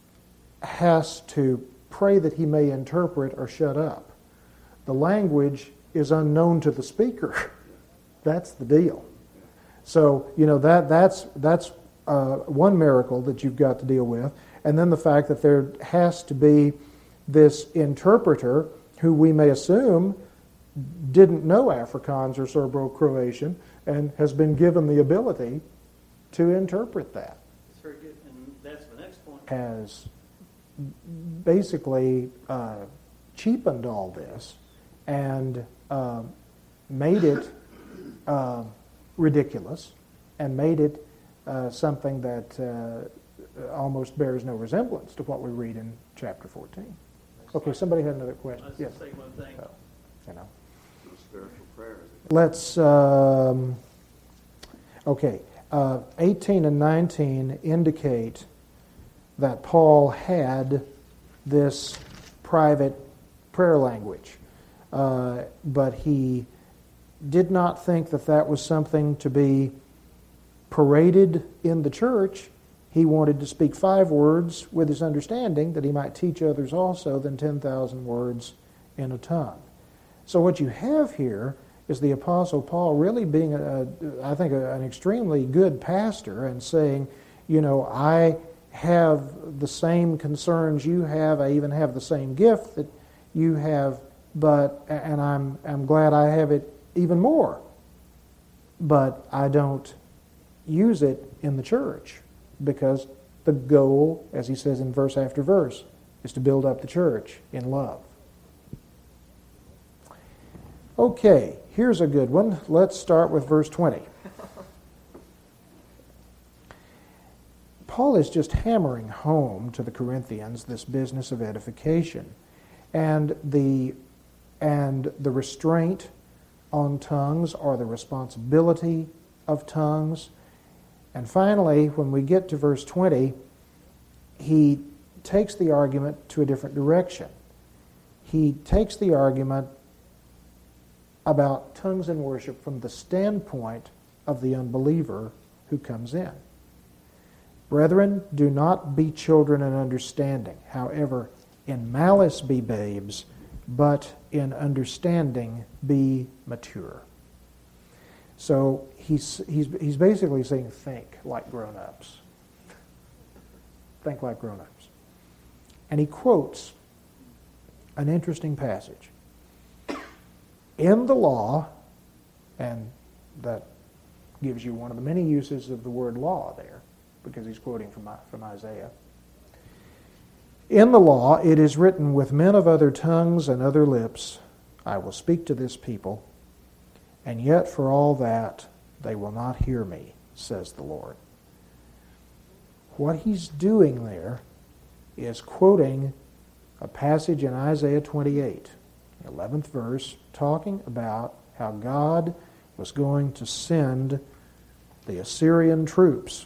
has to pray that he may interpret or shut up. The language is unknown to the speaker. That's the deal. So, you know, that that's that's uh, one miracle that you've got to deal with. and then the fact that there has to be this interpreter who we may assume didn't know Afrikaans or Serbo-Croatian and has been given the ability to interpret that. That's very good. And that's the next point. Has basically uh, cheapened all this and uh, made it uh, ridiculous and made it uh, something that uh, almost bears no resemblance to what we read in chapter fourteen. Okay, somebody had another question. Let's Yes. just say one thing. So, you know. So spiritual prayers. Let's, um, okay, uh, eighteen and nineteen indicate that Paul had this private prayer language, uh, but he did not think that that was something to be paraded in the church. He wanted to speak five words with his understanding that he might teach others also than ten thousand words in a tongue. So what you have here is the Apostle Paul really being, a, I think, a, an extremely good pastor and saying, you know, I have the same concerns you have. I even have the same gift that you have, but and I'm I'm glad I have it even more. But I don't use it in the church because the goal, as he says in verse after verse, is to build up the church in love. Okay, here's a good one. Let's start with verse twenty. Paul is just hammering home to the Corinthians this business of edification and the and the restraint on tongues or the responsibility of tongues. And finally, when we get to verse twenty, he takes the argument to a different direction. He takes the argument about tongues and worship from the standpoint of the unbeliever who comes in. Brethren, do not be children in understanding. However, in malice be babes, but in understanding be mature. So he's he's he's basically saying think like grown-ups. Think like grown-ups. And he quotes an interesting passage. In the law, and that gives you one of the many uses of the word law there, because he's quoting from, from Isaiah. In the law it is written, with men of other tongues and other lips I will speak to this people, and yet for all that they will not hear me, says the Lord. What he's doing there is quoting a passage in Isaiah twenty-eight, eleventh verse, talking about how God was going to send the Assyrian troops,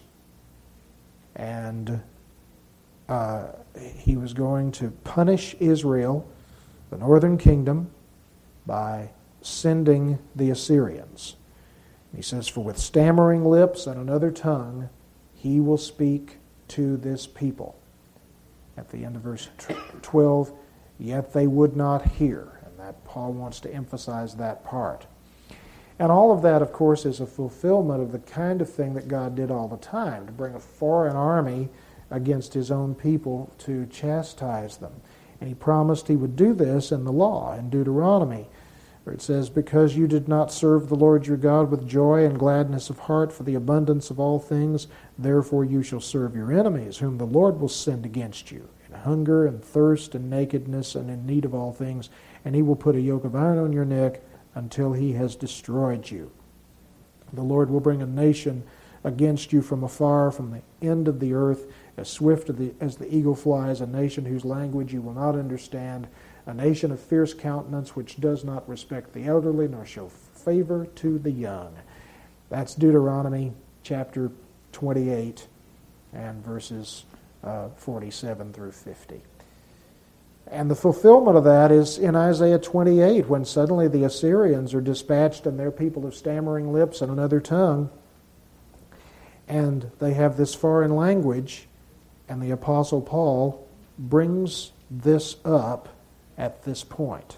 and uh, he was going to punish Israel, the northern kingdom, by sending the Assyrians. He says, for with stammering lips and another tongue he will speak to this people. At the end of verse twelve, yet they would not hear. And that Paul wants to emphasize that part. And all of that, of course, is a fulfillment of the kind of thing that God did all the time, to bring a foreign army against his own people to chastise them. And he promised he would do this in the law, in Deuteronomy, where it says, because you did not serve the Lord your God with joy and gladness of heart for the abundance of all things, therefore you shall serve your enemies, whom the Lord will send against you, in hunger and thirst and nakedness and in need of all things, and he will put a yoke of iron on your neck until he has destroyed you. The Lord will bring a nation against you from afar, from the end of the earth, as swift as the eagle flies, a nation whose language you will not understand, a nation of fierce countenance which does not respect the elderly nor show favor to the young. That's Deuteronomy chapter twenty-eight and verses uh, forty-seven through fifty. And the fulfillment of that is in Isaiah twenty-eight, when suddenly the Assyrians are dispatched and their people of stammering lips and another tongue, and they have this foreign language, and the Apostle Paul brings this up at this point.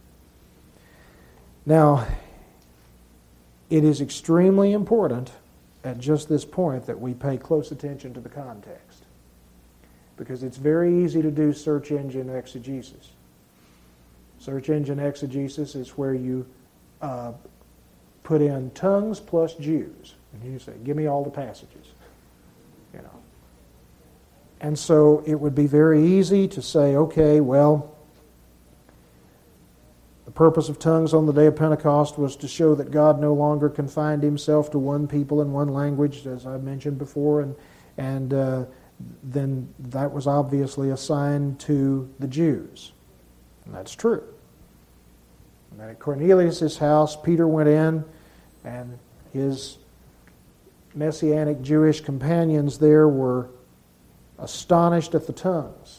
Now, it is extremely important at just this point that we pay close attention to the context. because it's very easy to do search engine exegesis. Search engine exegesis is where you uh, put in tongues plus Jews. And you say, give me all the passages. You know. And so it would be very easy to say, okay, well, the purpose of tongues on the day of Pentecost was to show that God no longer confined himself to one people and one language, as I mentioned before, and, and uh, then that was obviously a sign to the Jews. And that's true. And then at Cornelius' house, Peter went in, and his Messianic Jewish companions there were astonished at the tongues.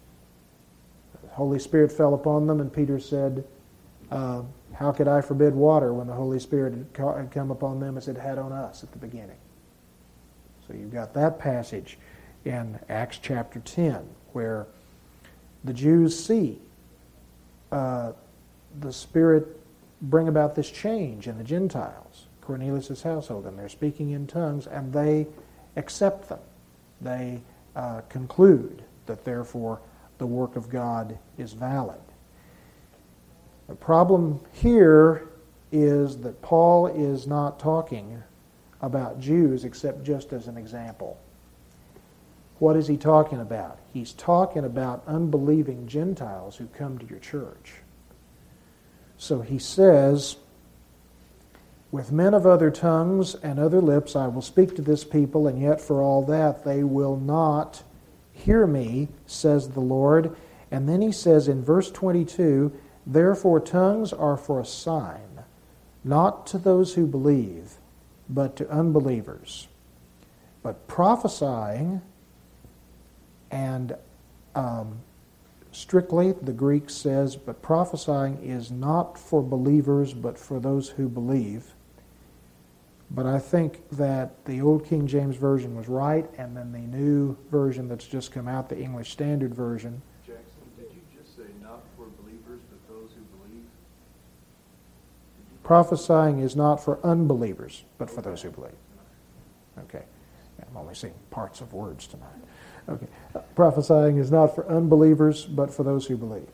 The Holy Spirit fell upon them, and Peter said, uh, how could I forbid water when the Holy Spirit had come upon them as it had on us at the beginning? So you've got that passage in Acts chapter ten, where the Jews see uh, the Spirit bring about this change in the Gentiles, Cornelius' household, and they're speaking in tongues, and they accept them. They uh, conclude that therefore the work of God is valid. The problem here is that Paul is not talking about Jews except just as an example. What is he talking about? He's talking about unbelieving Gentiles who come to your church. So he says, with men of other tongues and other lips I will speak to this people, and yet for all that they will not hear me, says the Lord. And then he says in verse twenty-two, therefore tongues are for a sign, not to those who believe, but to unbelievers. But prophesying, and um, strictly the Greek says, but prophesying is not for believers, but for those who believe. But I think that the Old King James Version was right, and then the new version that's just come out, the English Standard Version. Jackson, did you just say not for believers, but those who believe? Prophesying is not for unbelievers, but for those who believe. Okay. I'm only seeing parts of words tonight. Okay. Prophesying is not for unbelievers, but for those who believe.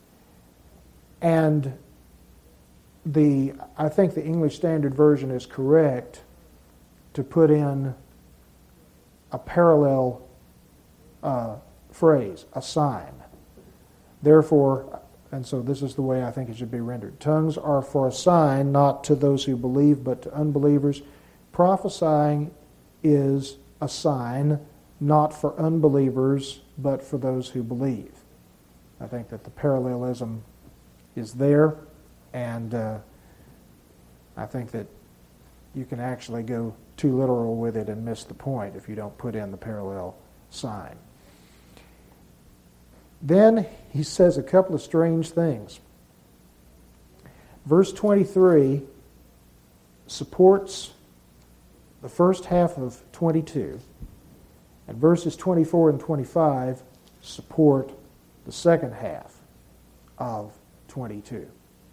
And the I think the English Standard Version is correct to put in a parallel uh, phrase, a sign. Therefore, and so this is the way I think it should be rendered. Tongues are for a sign, not to those who believe, but to unbelievers. Prophesying is a sign, not for unbelievers, but for those who believe. I think that the parallelism is there, and uh, I think that you can actually go too literal with it and miss the point if you don't put in the parallel sign. Then he says a couple of strange things. Verse twenty-three supports the first half of twenty-two, and verses twenty-four and twenty-five support the second half of twenty-two.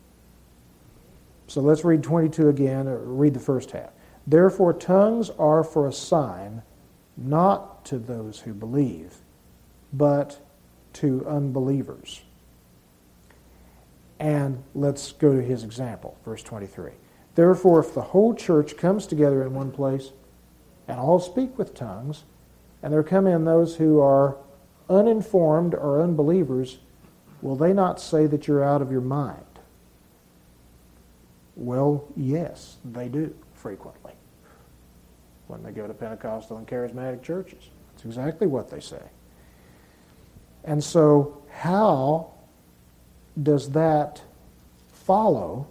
So let's read twenty-two again, or read the first half. Therefore tongues are for a sign, not to those who believe, but to unbelievers. And let's go to his example, verse twenty-three. Therefore, if the whole church comes together in one place, and all speak with tongues, and there come in those who are uninformed or unbelievers, will they not say that you're out of your mind? Well, yes, they do frequently. When they go to Pentecostal and charismatic churches. That's exactly what they say. And so, how does that follow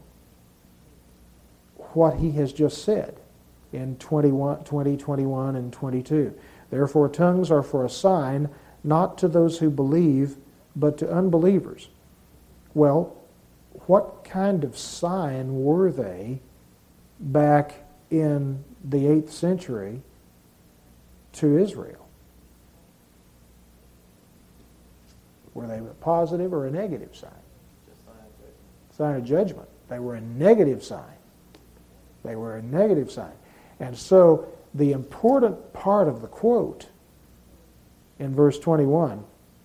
what he has just said in twenty-one, twenty, twenty-one, and twenty-two? Therefore, tongues are for a sign, not to those who believe, but to unbelievers. Well, what kind of sign were they back in the eighth century to Israel? Were they a positive or a negative sign? Just sign of judgment. Sign of judgment. They were a negative sign. They were a negative sign. And so the important part of the quote in verse twenty-one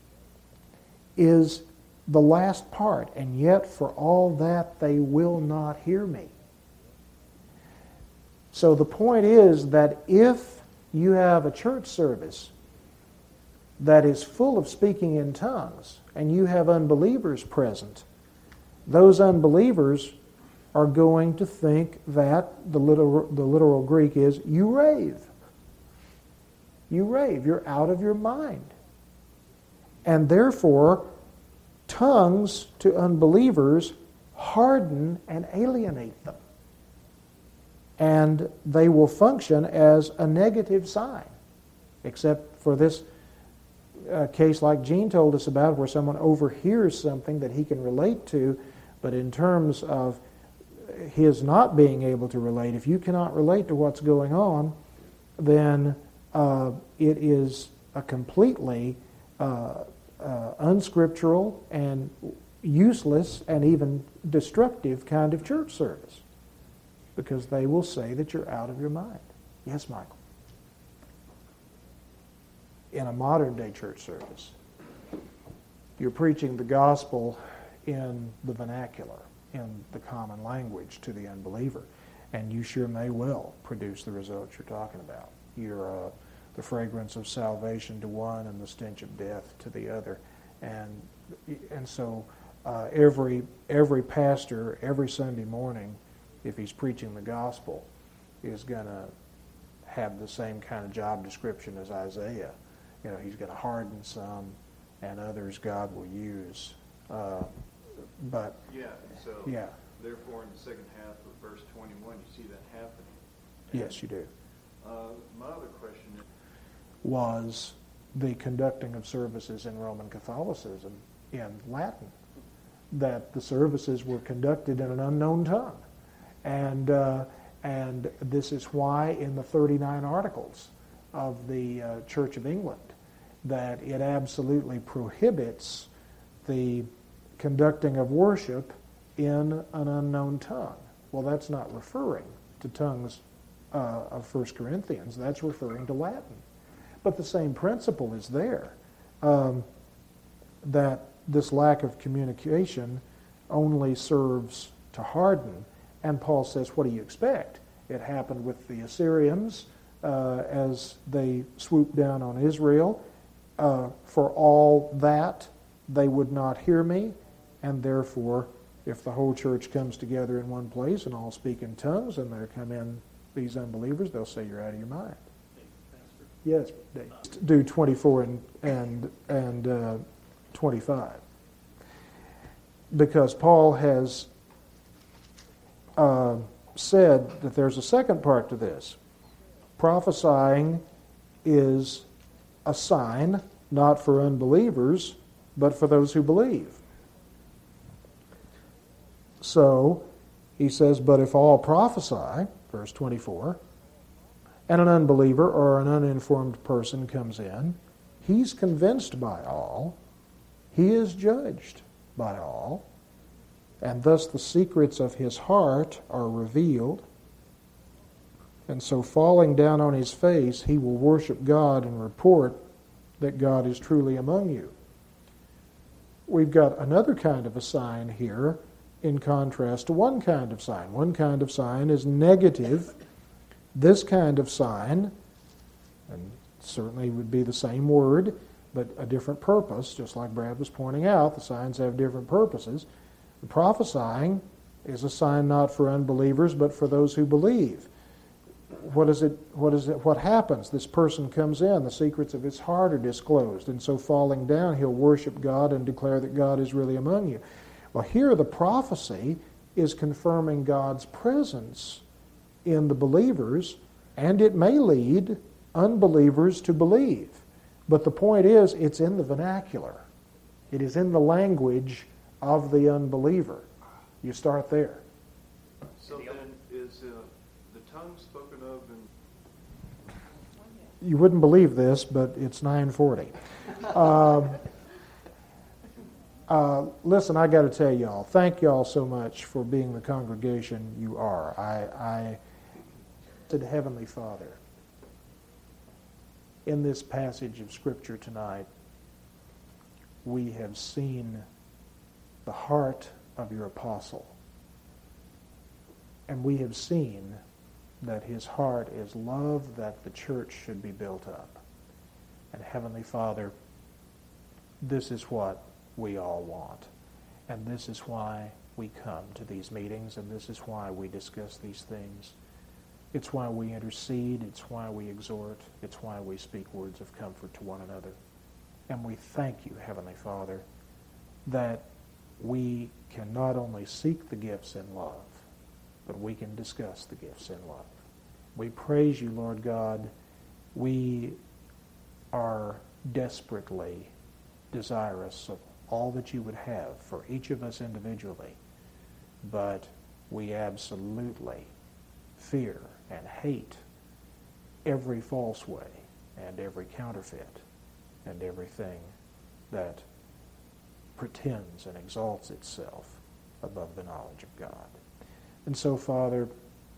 is the last part. And yet for all that they will not hear me. So the point is that if you have a church service that is full of speaking in tongues and you have unbelievers present, those unbelievers are going to think that the literal, the literal Greek is, you rave. You rave. You're out of your mind. And therefore, tongues to unbelievers harden and alienate them. And they will function as a negative sign, except for this uh, case like Gene told us about, where someone overhears something that he can relate to. But in terms of his not being able to relate, if you cannot relate to what's going on, then uh, it is a completely uh, uh, unscriptural and useless and even destructive kind of church service, because they will say that you're out of your mind. Yes, Michael? In a modern-day church service, you're preaching the gospel in the vernacular, in the common language to the unbeliever, and you sure may well produce the results you're talking about. You're uh, the fragrance of salvation to one and the stench of death to the other. And and so uh, every every pastor, every Sunday morning, if he's preaching the gospel, is going to have the same kind of job description as Isaiah. You know, he's going to harden some, and others God will use. Uh, but Yeah, so yeah, therefore in the second half of verse twenty-one, you see that happening. yes, you do. Uh, my other question is, Was the conducting of services in Roman Catholicism in Latin, that the services were conducted in an unknown tongue. And uh, and this is why in the thirty-nine Articles of the uh, Church of England that it absolutely prohibits the conducting of worship in an unknown tongue. Well, that's not referring to tongues uh, of First Corinthians. That's referring to Latin. But the same principle is there, um, that this lack of communication only serves to harden. And Paul says, what do you expect? It happened with the Assyrians uh, as they swooped down on Israel. Uh, for all that, they would not hear me, and therefore, if the whole church comes together in one place and all speak in tongues, and there come in these unbelievers, they'll say you're out of your mind. Yes, Dave. Do twenty-four and and and uh, twenty-five, because Paul has uh, said that there's a second part to this. Prophesying is a sign not for unbelievers, but for those who believe. So he says, but if all prophesy, verse twenty-four, and an unbeliever or an uninformed person comes in, he's convinced by all, he is judged by all, and thus the secrets of his heart are revealed. And so falling down on his face, he will worship God and report that God is truly among you. We've got another kind of a sign here in contrast to one kind of sign. One kind of sign is negative. This kind of sign, and certainly would be the same word, but a different purpose, just like Brad was pointing out, the signs have different purposes. The prophesying is a sign not for unbelievers, but for those who believe. What is it? What is it? What happens? This person comes in, the secrets of his heart are disclosed, and so falling down, he'll worship God and declare that God is really among you. Well, here the prophecy is confirming God's presence in the believers, and it may lead unbelievers to believe. But the point is, it's in the vernacular. It is in the language of the unbeliever. You start there. so then is uh, the tongue spoken of in... You wouldn't believe this, but it's nine forty. Um, uh, listen, I got to tell y'all, thank y'all so much for being the congregation you are. I, I said, Heavenly Father, in this passage of Scripture tonight, we have seen the heart of your apostle. And we have seen that his heart is love that the church should be built up. And Heavenly Father, this is what we all want. And this is why we come to these meetings, and this is why we discuss these things. It's why we intercede, it's why we exhort, it's why we speak words of comfort to one another. And we thank you, Heavenly Father, that we can not only seek the gifts in love, but we can discuss the gifts in love. We praise you, Lord God. We are desperately desirous of all that you would have for each of us individually, but we absolutely fear and hate every false way and every counterfeit and everything that pretends and exalts itself above the knowledge of God. And so, Father,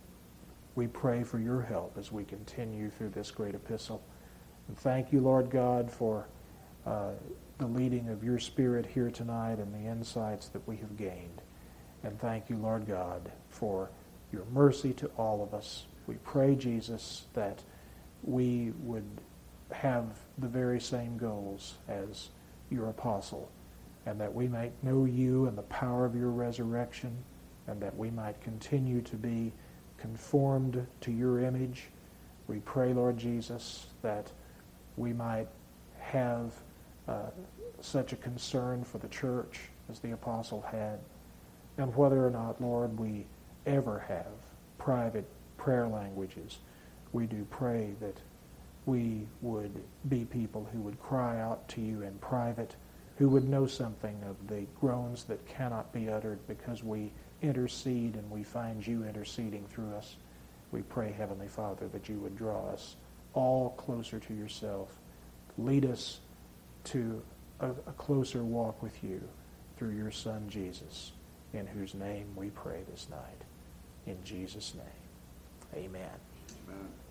we pray for your help as we continue through this great epistle. And thank you, Lord God, for uh, the leading of your Spirit here tonight and the insights that we have gained. And thank you, Lord God, for your mercy to all of us. We pray, Jesus, that we would have the very same goals as your apostle, and that we might know you and the power of your resurrection, and that we might continue to be conformed to your image. We pray, Lord Jesus, that we might have uh, such a concern for the church as the apostle had. And whether or not, Lord, we ever have private prayer languages, we do pray that we would be people who would cry out to you in private, who would know something of the groans that cannot be uttered because we intercede and we find you interceding through us. We pray, Heavenly Father, that you would draw us all closer to yourself. Lead us to a, a closer walk with you through your Son, Jesus, in whose name we pray this night. In Jesus' name, amen. Amen.